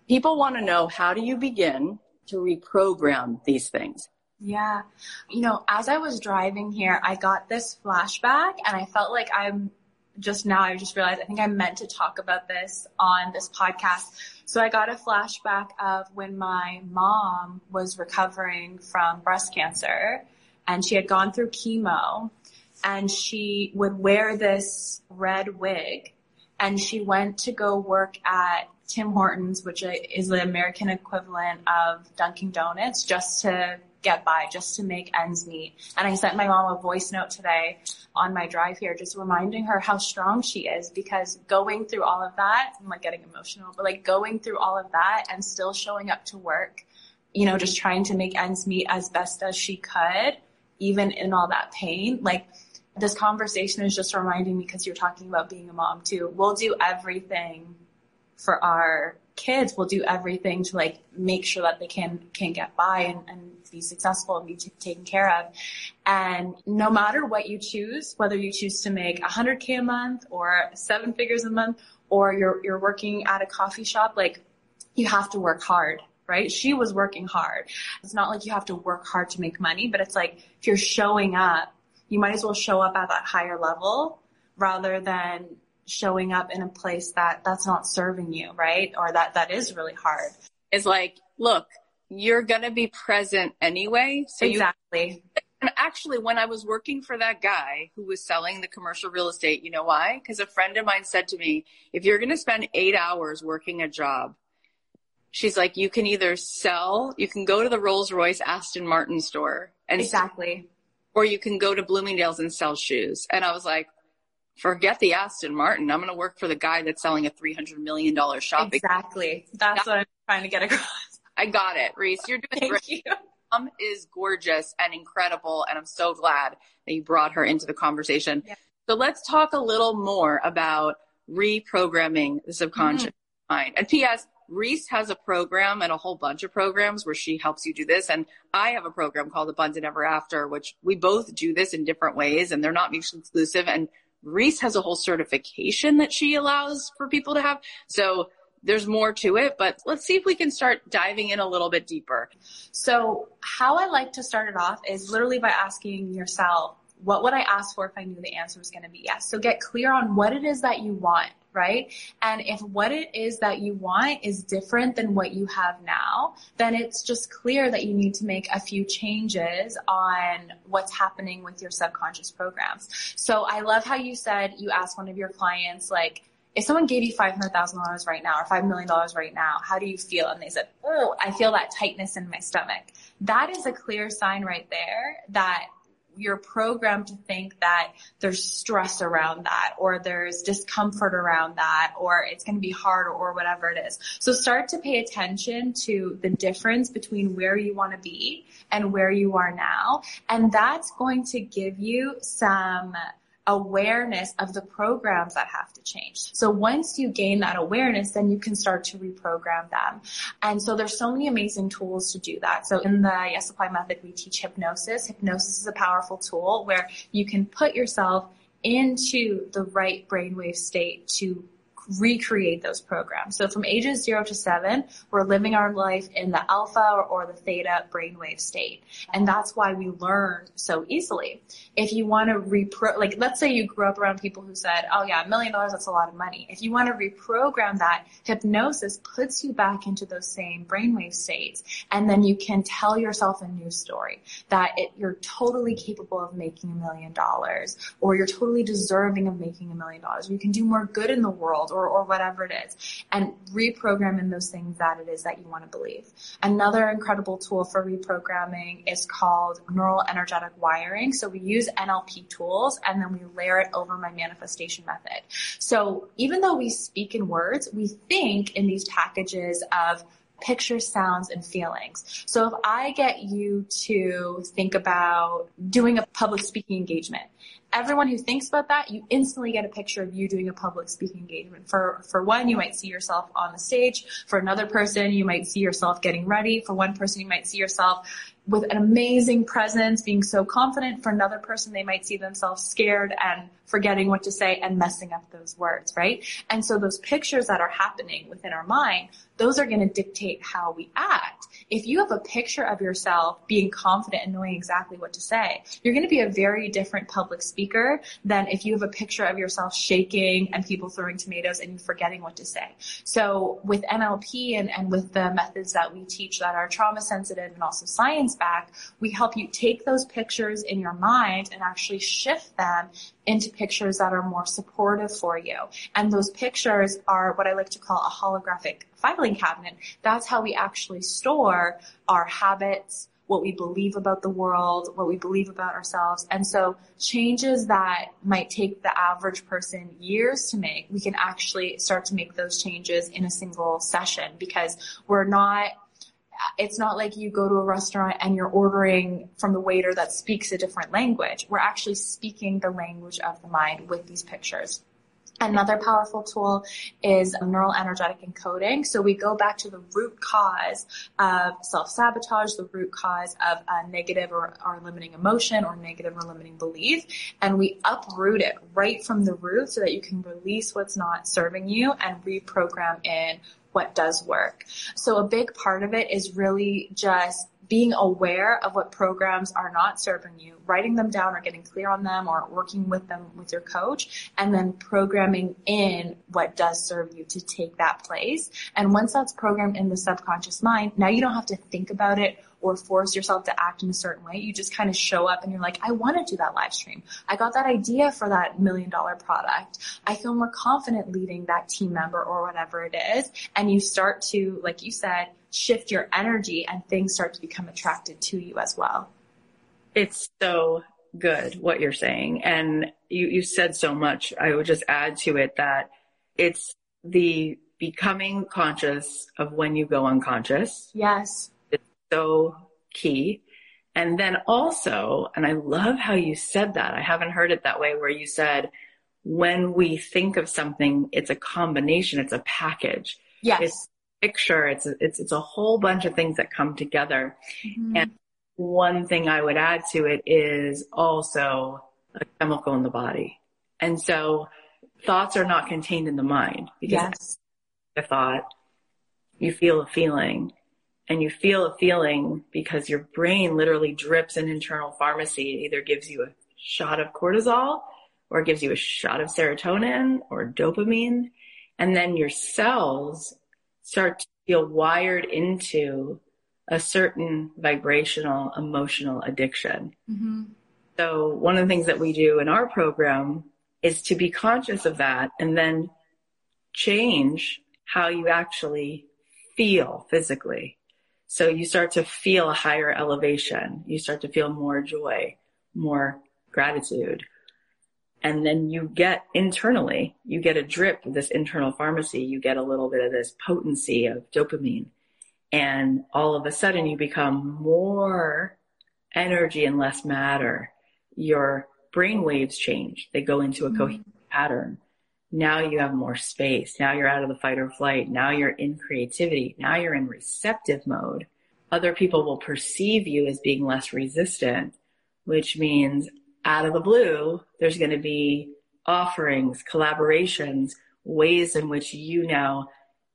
People want to know, how do you begin to reprogram these things? Yeah. You know, as I was driving here, I got this flashback and I felt like I'm just now, I just realized I think I meant to talk about this on this podcast. So I got a flashback of when my mom was recovering from breast cancer and she had gone through chemo and she would wear this red wig and she went to go work at Tim Hortons, which is the American equivalent of Dunkin' Donuts, just to get by, just to make ends meet. And I sent my mom a voice note today on my drive here, just reminding her how strong she is, because going through all of that, I'm like getting emotional, but like going through all of that and still showing up to work, you know, just trying to make ends meet as best as she could, even in all that pain. Like, this conversation is just reminding me, because you're talking about being a mom too. We'll do everything for our kids. We'll do everything to like make sure that they can can get by and, and be successful and be t- taken care of. And no matter what you choose, whether you choose to make one hundred K a month or seven figures a month, or you're you're working at a coffee shop, like, you have to work hard, right? She was working hard. It's not like you have to work hard to make money, but it's like, if you're showing up, you might as well show up at that higher level rather than showing up in a place that that's not serving you, right? Or that that is really hard. It's like, look, you're going to be present anyway. So exactly. You, and actually, when I was working for that guy who was selling the commercial real estate, you know why? Because a friend of mine said to me, if you're going to spend eight hours working a job, she's like, you can either sell, you can go to the Rolls-Royce Aston Martin store. And exactly. Or you can go to Bloomingdale's and sell shoes. And I was like, forget the Aston Martin. I'm going to work for the guy that's selling a three hundred million dollars shopping. Exactly. That's what I'm trying to get across. I got it, Reese. You're doing Thank great. You. Mom is gorgeous and incredible, and I'm so glad that you brought her into the conversation. Yeah. So let's talk a little more about reprogramming the subconscious mm-hmm. mind. And P S, Reese has a program and a whole bunch of programs where she helps you do this. And I have a program called Abundant Ever After, which we both do this in different ways, and they're not mutually exclusive. And Reese has a whole certification that she allows for people to have. So there's more to it, but let's see if we can start diving in a little bit deeper. So how I like to start it off is literally by asking yourself, what would I ask for if I knew the answer was going to be yes? So get clear on what it is that you want, right? And if what it is that you want is different than what you have now, then it's just clear that you need to make a few changes on what's happening with your subconscious programs. So I love how you said you asked one of your clients, like, if someone gave you five hundred thousand dollars right now or five million dollars right now, how do you feel? And they said, oh, I feel that tightness in my stomach. That is a clear sign right there that you're programmed to think that there's stress around that, or there's discomfort around that, or it's going to be hard, or whatever it is. So start to pay attention to the difference between where you want to be and where you are now. And that's going to give you some awareness of the programs that have to change. So once you gain that awareness, then you can start to reprogram them. And so there's so many amazing tools to do that. So in the Yes Apply method, we teach hypnosis. Hypnosis is a powerful tool where you can put yourself into the right brainwave state to recreate those programs. So from ages zero to seven, we're living our life in the alpha or, or the theta brainwave state. And that's why we learn so easily. If you want to repro, like, let's say you grew up around people who said, oh yeah, a million dollars, that's a lot of money. If you want to reprogram that, hypnosis puts you back into those same brainwave states. And then you can tell yourself a new story that it, you're totally capable of making a million dollars, or you're totally deserving of making a million dollars. You can do more good in the world, or, or whatever it is, and reprogram in those things that it is that you want to believe. Another incredible tool for reprogramming is called neural energetic wiring. So we use N L P tools and then we layer it over my manifestation method. So even though we speak in words, we think in these packages of pictures, sounds, and feelings. So if I get you to think about doing a public speaking engagement, everyone who thinks about that, you instantly get a picture of you doing a public speaking engagement. For, for one, you might see yourself on the stage. For another person, you might see yourself getting ready. For one person, you might see yourself with an amazing presence, being so confident. For another person, they might see themselves scared and forgetting what to say and messing up those words, right? And so those pictures that are happening within our mind, those are going to dictate how we act. If you have a picture of yourself being confident and knowing exactly what to say, you're going to be a very different public speaker than if you have a picture of yourself shaking and people throwing tomatoes and you forgetting what to say. So with N L P and, and with the methods that we teach that are trauma sensitive and also science backed, we help you take those pictures in your mind and actually shift them into pictures that are more supportive for you. And those pictures are what I like to call a holographic filing cabinet. That's how we actually store our habits, what we believe about the world, what we believe about ourselves. And so changes that might take the average person years to make, we can actually start to make those changes in a single session, because we're not it's not like you go to a restaurant and you're ordering from the waiter that speaks a different language. We're actually speaking the language of the mind with these pictures. Another powerful tool is neural energetic encoding. So we go back to the root cause of self-sabotage, the root cause of a negative or, or limiting emotion or negative or limiting belief, and we uproot it right from the root so that you can release what's not serving you and reprogram in what does work. So a big part of it is really just being aware of what programs are not serving you, writing them down or getting clear on them or working with them with your coach, and then programming in what does serve you to take that place. And once that's programmed in the subconscious mind, now you don't have to think about it or force yourself to act in a certain way. You just kind of show up and you're like, I want to do that live stream. I got that idea for that million dollar product. I feel more confident leading that team member or whatever it is. And you start to, like you said, shift your energy and things start to become attracted to you as well. It's so good what you're saying. And you, you said so much. I would just add to it that it's the becoming conscious of when you go unconscious. Yes. So key. And then also, and I love how you said that. I haven't heard it that way, where you said, when we think of something, it's a combination, it's a package. Yes. It's a picture, it's a, it's, it's a whole bunch of things that come together. Mm-hmm. And one thing I would add to it is also a chemical in the body. And so thoughts are not contained in the mind, because yes. a thought, you feel a feeling. And you feel a feeling because your brain literally drips an internal pharmacy. It either gives you a shot of cortisol or it gives you a shot of serotonin or dopamine. And then your cells start to feel wired into a certain vibrational, emotional addiction. Mm-hmm. So one of the things that we do in our program is to be conscious of that and then change how you actually feel physically. So you start to feel a higher elevation. You start to feel more joy, more gratitude. And then you get internally, you get a drip of this internal pharmacy. You get a little bit of this potency of dopamine. And all of a sudden you become more energy and less matter. Your brain waves change. They go into a mm-hmm. coherent pattern. Now you have more space. Now you're out of the fight or flight. Now you're in creativity. Now you're in receptive mode. Other people will perceive you as being less resistant, which means out of the blue, there's going to be offerings, collaborations, ways in which you now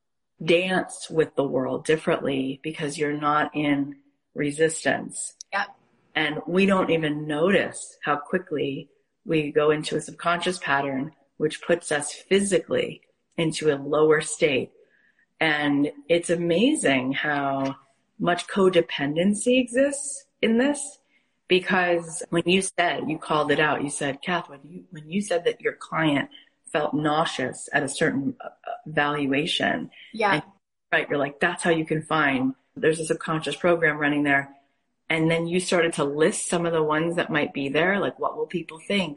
dance with the world differently because you're not in resistance. Yep. And we don't even notice how quickly we go into a subconscious pattern, which puts us physically into a lower state. And it's amazing how much codependency exists in this, because when you said, you called it out, you said, Kath, when you, when you said that your client felt nauseous at a certain valuation, yeah, and, right, you're like, that's how you can find, there's a subconscious program running there. And then you started to list some of the ones that might be there, like what will people think?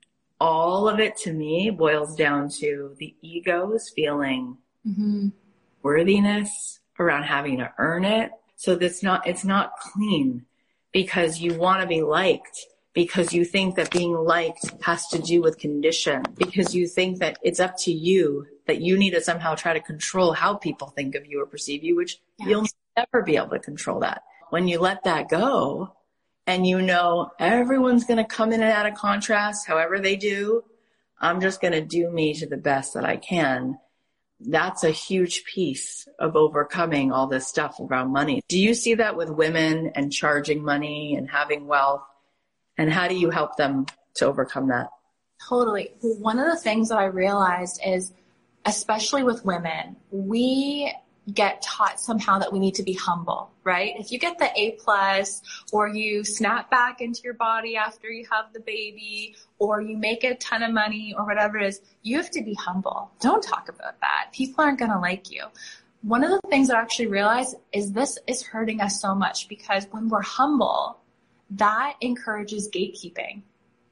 All of it to me boils down to the ego's feeling mm-hmm. worthiness around having to earn it. So that's not, it's not clean, because you want to be liked, because you think that being liked has to do with condition, because you think that it's up to you, that you need to somehow try to control how people think of you or perceive you, which yeah. you'll never be able to control that. When you let that go and you know everyone's going to come in and out of contrast, however they do, I'm just going to do me to the best that I can. That's a huge piece of overcoming all this stuff around money. Do you see that with women and charging money and having wealth? And how do you help them to overcome that? Totally. One of the things that I realized is, especially with women, we get taught somehow that we need to be humble, right? If you get the A plus, or you snap back into your body after you have the baby, or you make a ton of money, or whatever it is, you have to be humble. Don't talk about that. People aren't going to like you. One of the things that I actually realized is this is hurting us so much, because when we're humble, that encourages gatekeeping.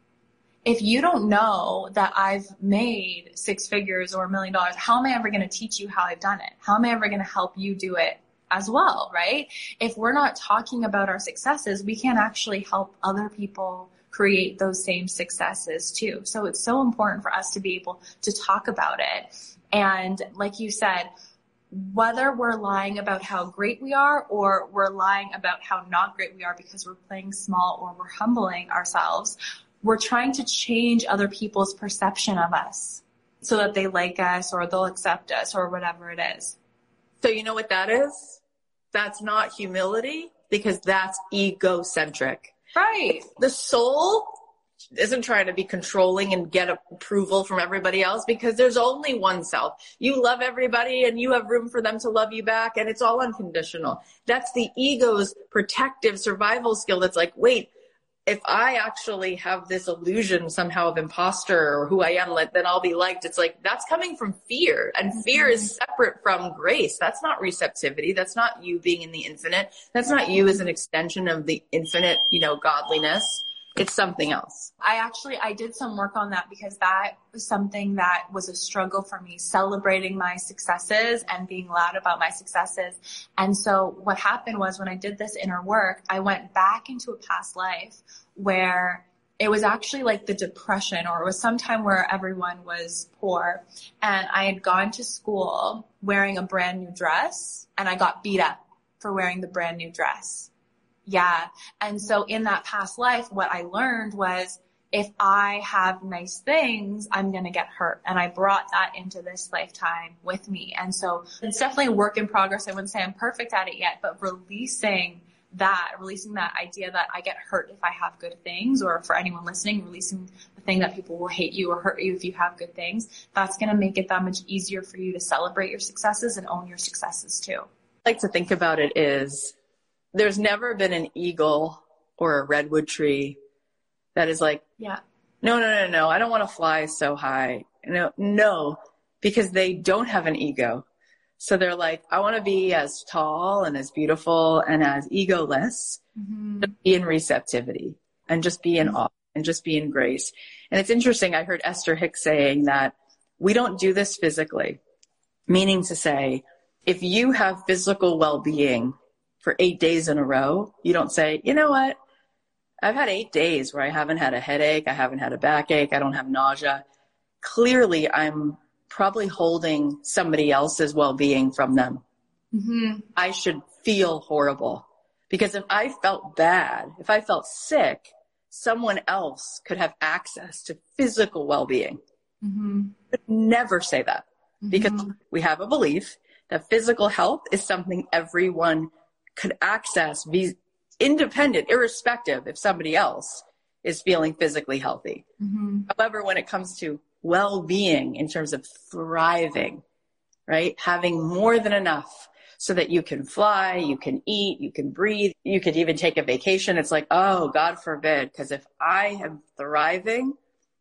If you don't know that I've made six figures or a million dollars, how am I ever going to teach you how I've done it? How am I ever going to help you do it as well, right? If we're not talking about our successes, we can't actually help other people create those same successes too. So it's so important for us to be able to talk about it. And like you said, whether we're lying about how great we are, or we're lying about how not great we are because we're playing small, or we're humbling ourselves, we're trying to change other people's perception of us so that they like us or they'll accept us or whatever it is. So you know what that is? That's not humility, because that's egocentric. Right. The soul isn't trying to be controlling and get approval from everybody else, because there's only one self. You love everybody and you have room for them to love you back, and it's all unconditional. That's the ego's protective survival skill. That's like, wait, if I actually have this illusion somehow of imposter or who I am, like, then I'll be liked. It's like, that's coming from fear, and fear is separate from grace. That's not receptivity. That's not you being in the infinite. That's not you as an extension of the infinite, you know, godliness. It's something else. I actually, I did some work on that, because that was something that was a struggle for me, celebrating my successes and being loud about my successes. And so what happened was, when I did this inner work, I went back into a past life where it was actually like the depression, or it was some time where everyone was poor. And I had gone to school wearing a brand new dress, and I got beat up for wearing the brand new dress. Yeah. And so in that past life, what I learned was, if I have nice things, I'm going to get hurt. And I brought that into this lifetime with me. And so it's definitely a work in progress. I wouldn't say I'm perfect at it yet, but releasing that, releasing that idea that I get hurt if I have good things, or for anyone listening, releasing the thing that people will hate you or hurt you if you have good things, that's going to make it that much easier for you to celebrate your successes and own your successes too. I like to think about it is, there's never been an eagle or a redwood tree that is like, yeah, no, no, no, no, I don't want to fly so high. No, no, because they don't have an ego. So they're like, I want to be as tall and as beautiful and as egoless, mm-hmm. just be in receptivity and just be in mm-hmm. awe and just be in grace. And it's interesting. I heard Esther Hicks saying that we don't do this physically, meaning to say, if you have physical well-being for eight days in a row, you don't say, you know what? I've had eight days where I haven't had a headache. I haven't had a backache. I don't have nausea. Clearly, I'm probably holding somebody else's well-being from them. Mm-hmm. I should feel horrible, because if I felt bad, if I felt sick, someone else could have access to physical well-being. Mm-hmm. But never say that, mm-hmm. because we have a belief that physical health is something everyone could access, be independent, irrespective if somebody else is feeling physically healthy. Mm-hmm. However, when it comes to well-being in terms of thriving, right? Having more than enough so that you can fly, you can eat, you can breathe, you could even take a vacation. It's like, oh, God forbid, because if I am thriving,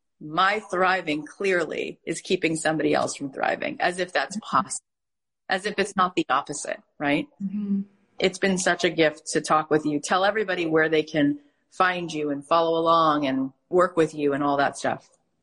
my thriving clearly is keeping somebody else from thriving, as if that's possible, as if it's not the opposite, right? Mm-hmm. It's been such a gift to talk with you. Tell everybody where they can find you and follow along and work with you and all that stuff.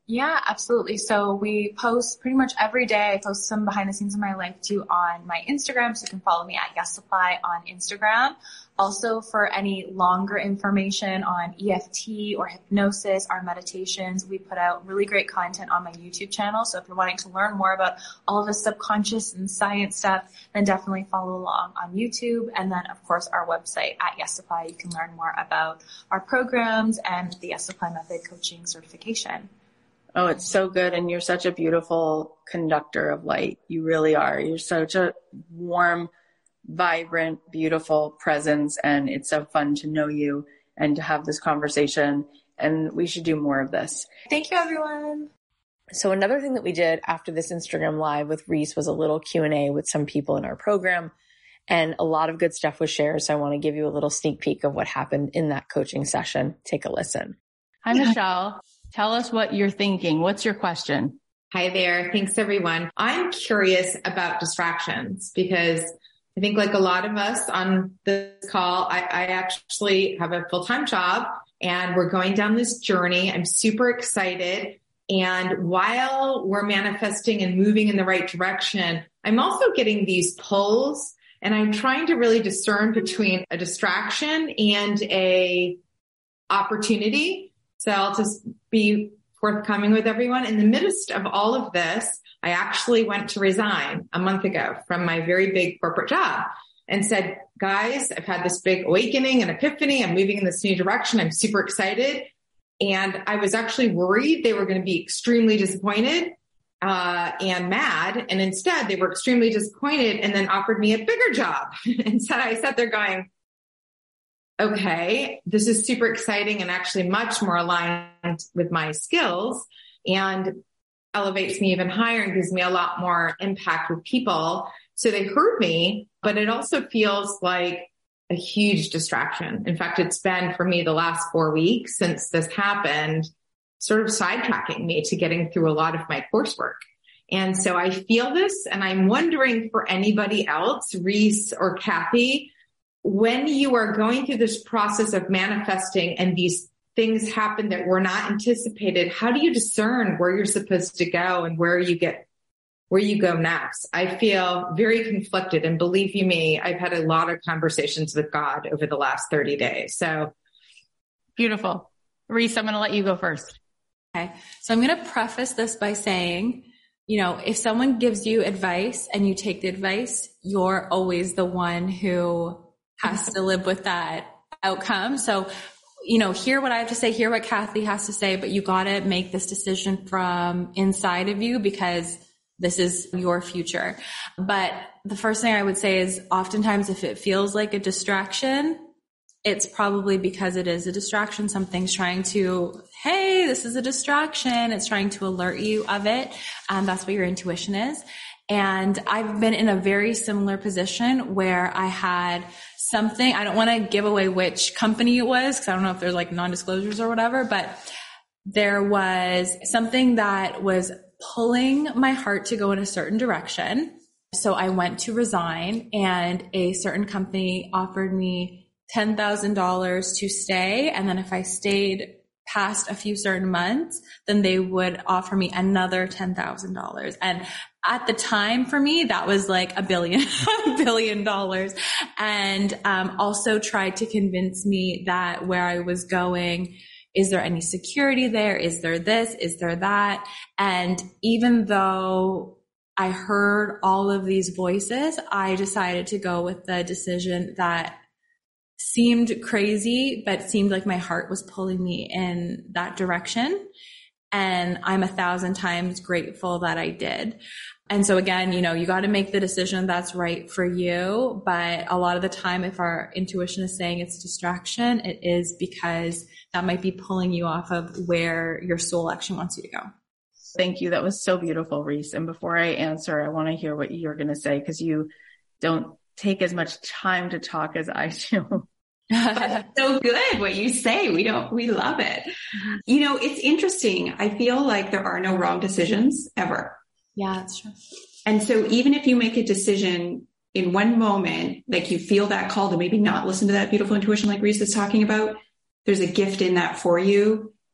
Yeah, absolutely. So we post pretty much every day. I post some behind the scenes of my life too on my Instagram. So you can follow me at Yes Supply on Instagram. Also, for any longer information on E F T or hypnosis, our meditations, we put out really great content on my YouTube channel. So if you're wanting to learn more about all of the subconscious and science stuff, then definitely follow along on YouTube. And then, of course, our website at Yes Supply, you can learn more about our programs and the Yes Supply Method coaching certification. Oh, it's so good. And you're such a beautiful conductor of light. You really are. You're such a warm, vibrant, beautiful presence. And it's so fun to know you and to have this conversation. And we should do more of this. Thank you, everyone. So another thing that we did after this Instagram live with Reese was a little Q and A with some people in our program. And a lot of good stuff was shared. So I want to give you a little sneak peek of what happened in that coaching session. Take a listen. Hi, Michelle. Tell us what you're thinking. What's your question? Hi there. Thanks, everyone. I'm curious about distractions because I think like a lot of us on this call, I, I actually have a full-time job and we're going down this journey. I'm super excited. And while we're manifesting and moving in the right direction, I'm also getting these pulls and I'm trying to really discern between a distraction and a opportunity. So I'll just be forthcoming with everyone. In the midst of all of this, I actually went to resign a month ago from my very big corporate job and said, guys, I've had this big awakening and epiphany. I'm moving in this new direction. I'm super excited. And I was actually worried they were going to be extremely disappointed uh, and mad. And instead they were extremely disappointed and then offered me a bigger job. And so I sat there going, okay, this is super exciting and actually much more aligned with my skills and elevates me even higher and gives me a lot more impact with people. So they heard me, but it also feels like a huge distraction. In fact, it's been for me the last four weeks since this happened, sort of sidetracking me to getting through a lot of my coursework. And so I feel this and I'm wondering for anybody else, Reese or Kathy, when you are going through this process of manifesting and these things happen that were not anticipated, how do you discern where you're supposed to go and where you get, where you go next? I feel very conflicted. And believe you me, I've had a lot of conversations with God over the last thirty days. So beautiful. Reese, I'm going to let you go first. Okay. So I'm going to preface this by saying, you know, if someone gives you advice and you take the advice, you're always the one who has to live with that outcome. So, you know, hear what I have to say, hear what Kathy has to say, but you got to make this decision from inside of you because this is your future. But the first thing I would say is oftentimes if it feels like a distraction, it's probably because it is a distraction. Something's trying to, hey, this is a distraction. It's trying to alert you of it. And that's what your intuition is. And I've been in a very similar position where I had something, I don't want to give away which company it was because I don't know if there's like non-disclosures or whatever, but there was something that was pulling my heart to go in a certain direction. So I went to resign and a certain company offered me ten thousand dollars to stay. And then if I stayed past a few certain months, then they would offer me another ten thousand dollars. And at the time for me, that was like a billion, a billion dollars. And um, also tried to convince me that where I was going, is there any security there? Is there this? Is there that? And even though I heard all of these voices, I decided to go with the decision that seemed crazy, but seemed like my heart was pulling me in that direction. And I'm a thousand times grateful that I did. And so again, you know, you got to make the decision that's right for you. But a lot of the time, if our intuition is saying it's distraction, it is because that might be pulling you off of where your soul actually wants you to go. Thank you. That was so beautiful, Reese. And before I answer, I want to hear what you're going to say because you don't take as much time to talk as I do. But so good what you say. We don't, we love it. Mm-hmm. You know, it's interesting. I feel like there are no wrong decisions ever. Yeah, that's true. And so even if you make a decision in one moment, like you feel that call to maybe not listen to that beautiful intuition like Reese is talking about, there's a gift in that for you.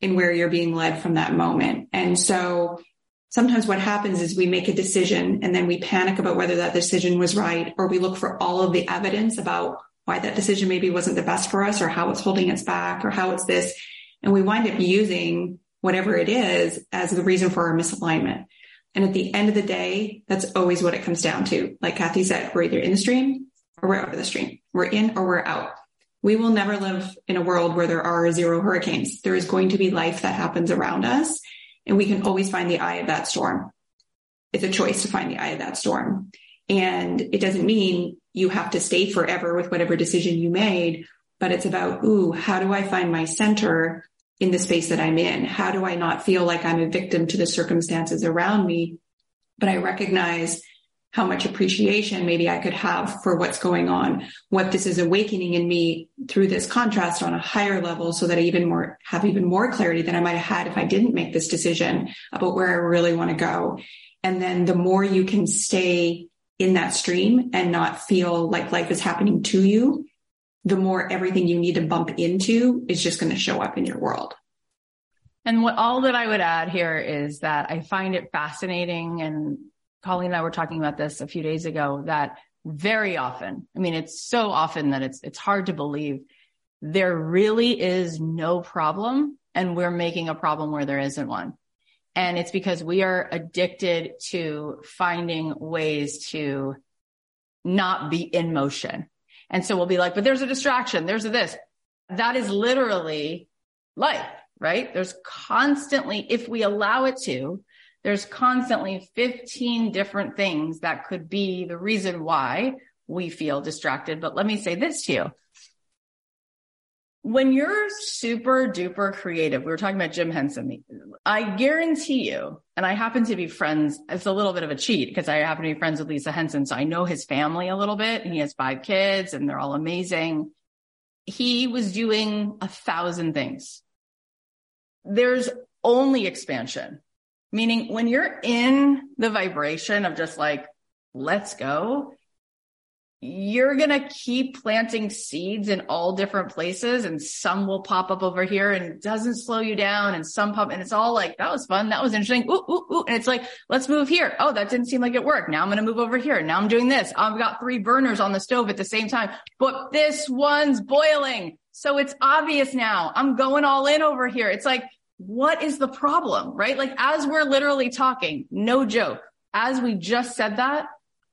in where you're being led from that moment. And so sometimes what happens is we make a decision and then we panic about whether that decision was right, or we look for all of the evidence about why that decision maybe wasn't the best for us, or how it's holding us back, or how it's this. And we wind up using whatever it is as the reason for our misalignment. And at the end of the day, that's always what it comes down to. Like Kathy said, we're either in the stream or we're out of the stream. We're in or we're out. We will never live in a world where there are zero hurricanes. There is going to be life that happens around us, and we can always find the eye of that storm. It's a choice to find the eye of that storm. And it doesn't mean you have to stay forever with whatever decision you made, but it's about, ooh, how do I find my center in the space that I'm in? How do I not feel like I'm a victim to the circumstances around me, but I recognize how much appreciation maybe I could have for what's going on, what this is awakening in me through this contrast on a higher level, so that I even more have even more clarity than I might have had if I didn't make this decision about where I really want to go. And then the more you can stay in that stream and not feel like life is happening to you, the more everything you need to bump into is just going to show up in your world. And what all that I would add here is that I find it fascinating, and Colleen and I were talking about this a few days ago, that very often, I mean, it's so often that it's, it's hard to believe, there really is no problem, and we're making a problem where there isn't one. And it's because we are addicted to finding ways to not be in motion. And so we'll be like, but there's a distraction. There's a this. That is literally life, right? There's constantly, if we allow it to, there's constantly fifteen different things that could be the reason why we feel distracted. But let me say this to you. When you're super duper creative, we were talking about Jim Henson. I guarantee you, and I happen to be friends, it's a little bit of a cheat because I happen to be friends with Lisa Henson. So I know his family a little bit, and he has five kids and they're all amazing. He was doing a thousand things. There's only expansion. Meaning when you're in the vibration of just like, let's go, you're going to keep planting seeds in all different places, and some will pop up over here and it doesn't slow you down, and some pop, and it's all like, that was fun. That was interesting. Ooh, ooh, ooh. And it's like, let's move here. Oh, that didn't seem like it worked. Now I'm going to move over here. Now I'm doing this. I've got three burners on the stove at the same time, but this one's boiling. So it's obvious now. I'm going all in over here. It's like, what is the problem, right? Like, as we're literally talking, no joke, as we just said that,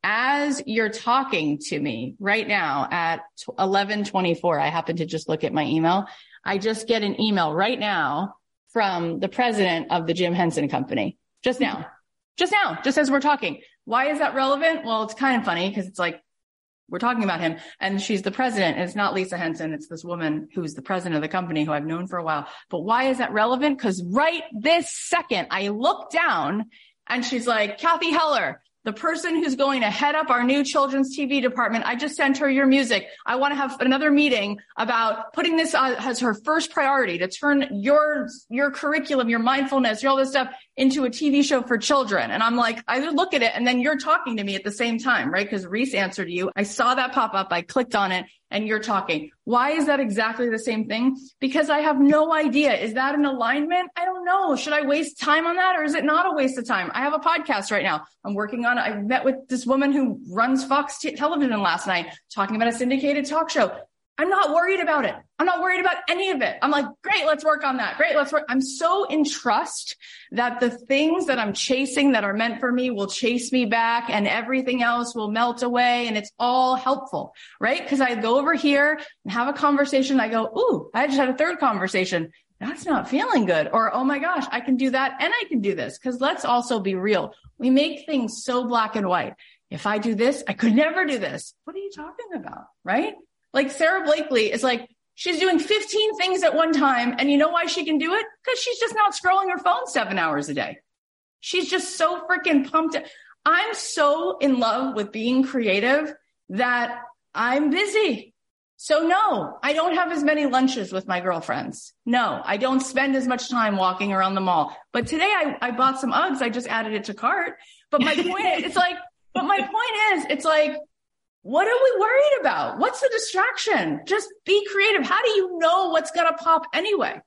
as you're talking to me right now at eleven twenty-four, I happen to just look at my email. I just get an email right now from the president of the Jim Henson Company. Just now, just now, just as we're talking. Why is that relevant? Well, it's kind of funny because it's like, we're talking about him, and she's the president, and it's not Lisa Henson. It's this woman who's the president of the company who I've known for a while. But why is that relevant? Because right this second, I look down and she's like, Kathy Heller, the person who's going to head up our new children's T V department, I just sent her your music. I want to have another meeting about putting this uh, as her first priority, to turn your, your curriculum, your mindfulness, your all this stuff into a T V show for children. And I'm like, I look at it, and then you're talking to me at the same time, right? Because Reese answered you. I saw that pop up. I clicked on it, and you're talking. Why is that exactly the same thing? Because I have no idea. Is that an alignment? I don't know. Should I waste time on that, or is it not a waste of time? I have a podcast right now. I'm working on it. I met with this woman who runs Fox t- Television last night, talking about a syndicated talk show. I'm not worried about it. I'm not worried about any of it. I'm like, great, let's work on that. Great, let's work. I'm so in trust that the things that I'm chasing that are meant for me will chase me back, and everything else will melt away, and it's all helpful, right? Because I go over here and have a conversation. I go, ooh, I just had a third conversation. That's not feeling good. Or, oh my gosh, I can do that and I can do this. Because let's also be real. We make things so black and white. If I do this, I could never do this. What are you talking about, right? Like Sarah Blakely is like, she's doing fifteen things at one time. And you know why she can do it? Because she's just not scrolling her phone seven hours a day. She's just so freaking pumped. I'm so in love with being creative that I'm busy. So no, I don't have as many lunches with my girlfriends. No, I don't spend as much time walking around the mall. But today I, I bought some Uggs. I just added it to cart. But my point is, it's like, but my point is, it's like, what are we worried about? What's the distraction? Just be creative. How do you know what's going to pop anyway?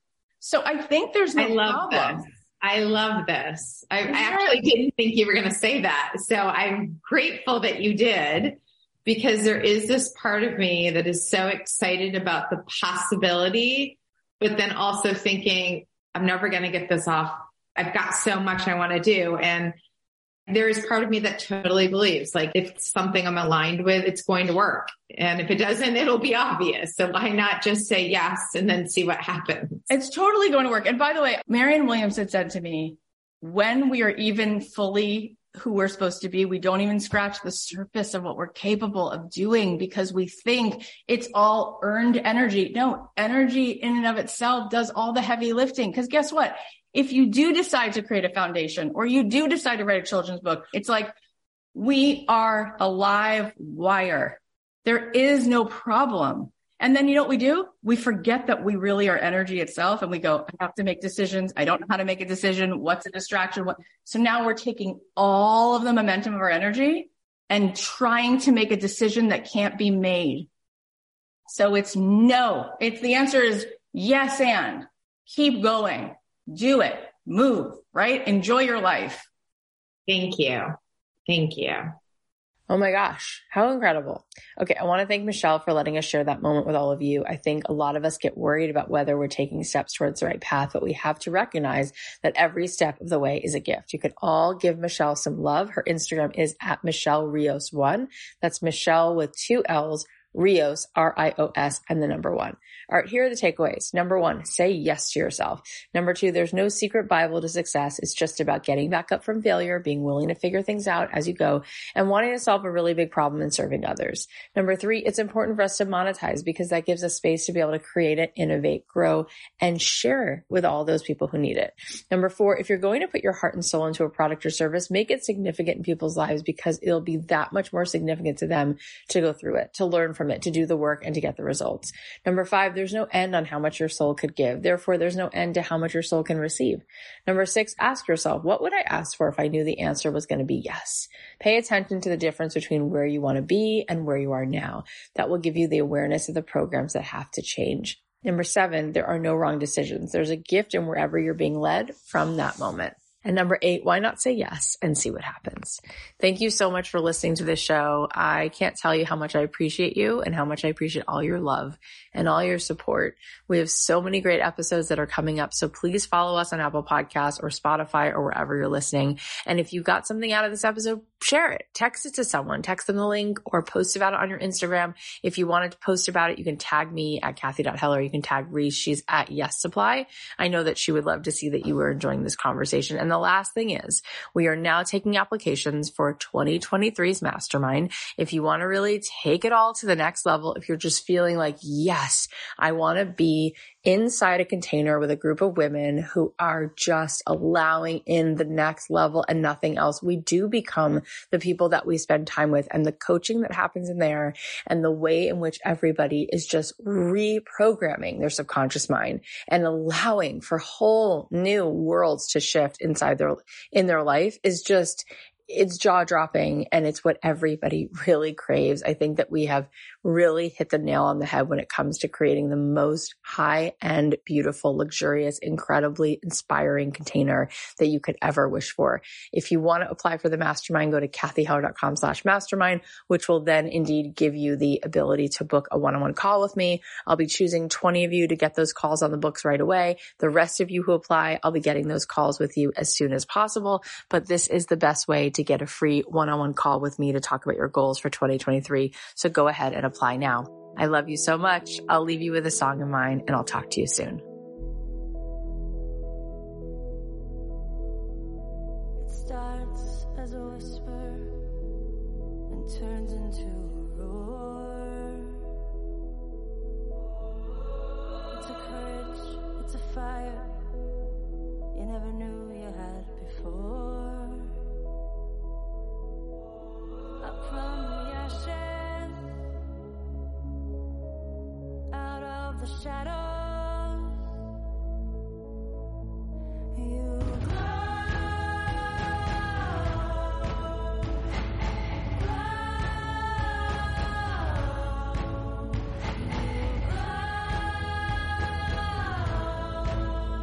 So I think there's no I love problem. this. I love this. I, I actually didn't think you were going to say that. So I'm grateful that you did, because there is this part of me that is so excited about the possibility, but then also thinking, I'm never going to get this off. I've got so much I want to do. And there is part of me that totally believes, like, if it's something I'm aligned with, it's going to work. And if it doesn't, it'll be obvious. So why not just say yes and then see what happens? It's totally going to work. And by the way, Marianne Williams had said to me, when we are even fully who we're supposed to be, we don't even scratch the surface of what we're capable of doing, because we think it's all earned energy. No, energy in and of itself does all the heavy lifting. Because guess what? If you do decide to create a foundation, or you do decide to write a children's book, it's like, we are a live wire. There is no problem. And then you know what we do? We forget that we really are energy itself, and we go, I have to make decisions. I don't know how to make a decision. What's a distraction? What? So now we're taking all of the momentum of our energy and trying to make a decision that can't be made. So it's no. It's the answer is yes, and keep going. Do it. Move, right? Enjoy your life. Thank you. Thank you. Oh my gosh, how incredible. Okay, I want to thank Michelle for letting us share that moment with all of you. I think a lot of us get worried about whether we're taking steps towards the right path, but we have to recognize that every step of the way is a gift. You can all give Michelle some love. Her Instagram is at Michelle Rios one. That's Michelle with two L's, Rios, R I O S, and the number one. All right, here are the takeaways. Number one, say yes to yourself. Number two, there's no secret Bible to success. It's just about getting back up from failure, being willing to figure things out as you go, and wanting to solve a really big problem and serving others. Number three, it's important for us to monetize, because that gives us space to be able to create it, innovate, grow, and share with all those people who need it. Number four, if you're going to put your heart and soul into a product or service, make it significant in people's lives, because it'll be that much more significant to them to go through it, to learn from it, to do the work, and to get the results. Number five, there's no end on how much your soul could give. Therefore, there's no end to how much your soul can receive. Number six, ask yourself, what would I ask for if I knew the answer was going to be yes? Pay attention to the difference between where you want to be and where you are now. That will give you the awareness of the programs that have to change. Number seven, there are no wrong decisions. There's a gift in wherever you're being led from that moment. And number eight, why not say yes and see what happens? Thank you so much for listening to this show. I can't tell you how much I appreciate you and how much I appreciate all your love and all your support. We have so many great episodes that are coming up. So please follow us on Apple Podcasts or Spotify or wherever you're listening. And if you got something out of this episode, share it. Text it to someone. Text them the link or post about it on your Instagram. If you wanted to post about it, you can tag me at Kathy dot Heller. You can tag Reese. She's at Yes Supply. I know that she would love to see that you were enjoying this conversation. And the last thing is, we are now taking applications for twenty twenty-three's Mastermind. If you want to really take it all to the next level, if you're just feeling like, yes, I want to be inside a container with a group of women who are just allowing in the next level and nothing else, we do become the people that we spend time with, and the coaching that happens in there, and the way in which everybody is just reprogramming their subconscious mind and allowing for whole new worlds to shift inside their, in their life is just, it's jaw dropping, and it's what everybody really craves. I think that we have really hit the nail on the head when it comes to creating the most high-end, beautiful, luxurious, incredibly inspiring container that you could ever wish for. If you want to apply for the mastermind, go to kathyheller.com slash mastermind, which will then indeed give you the ability to book a one-on-one call with me. I'll be choosing twenty of you to get those calls on the books right away. The rest of you who apply, I'll be getting those calls with you as soon as possible. But this is the best way to get a free one-on-one call with me to talk about your goals for twenty twenty-three. So go ahead and apply now. I love you so much. I'll leave you with a song of mine, and I'll talk to you soon. It starts as a whisper and turns into a roar. It's a courage, it's a fire you never knew you had before. Up from the ashes, out of the shadows, you glow, you glow.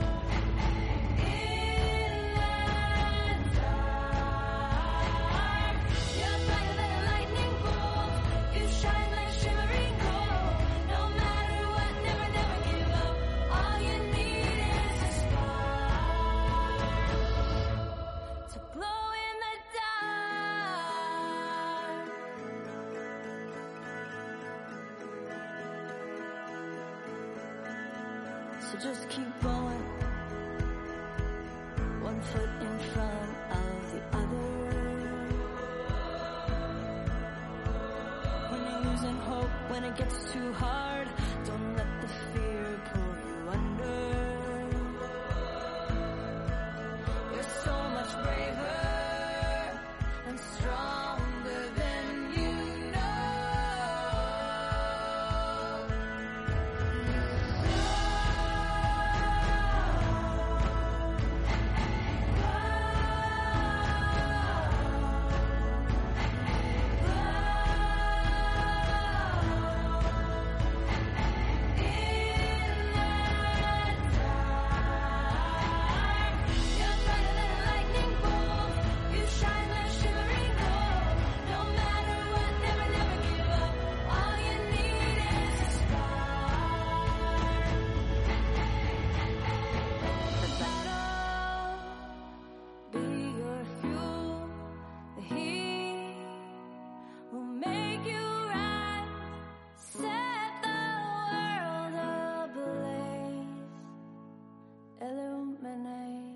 So just keep going, one foot in front of the other. When you're losing hope, when it gets too hard, don't let the fear pull you under. You're so much braver and stronger than you know. Illuminate.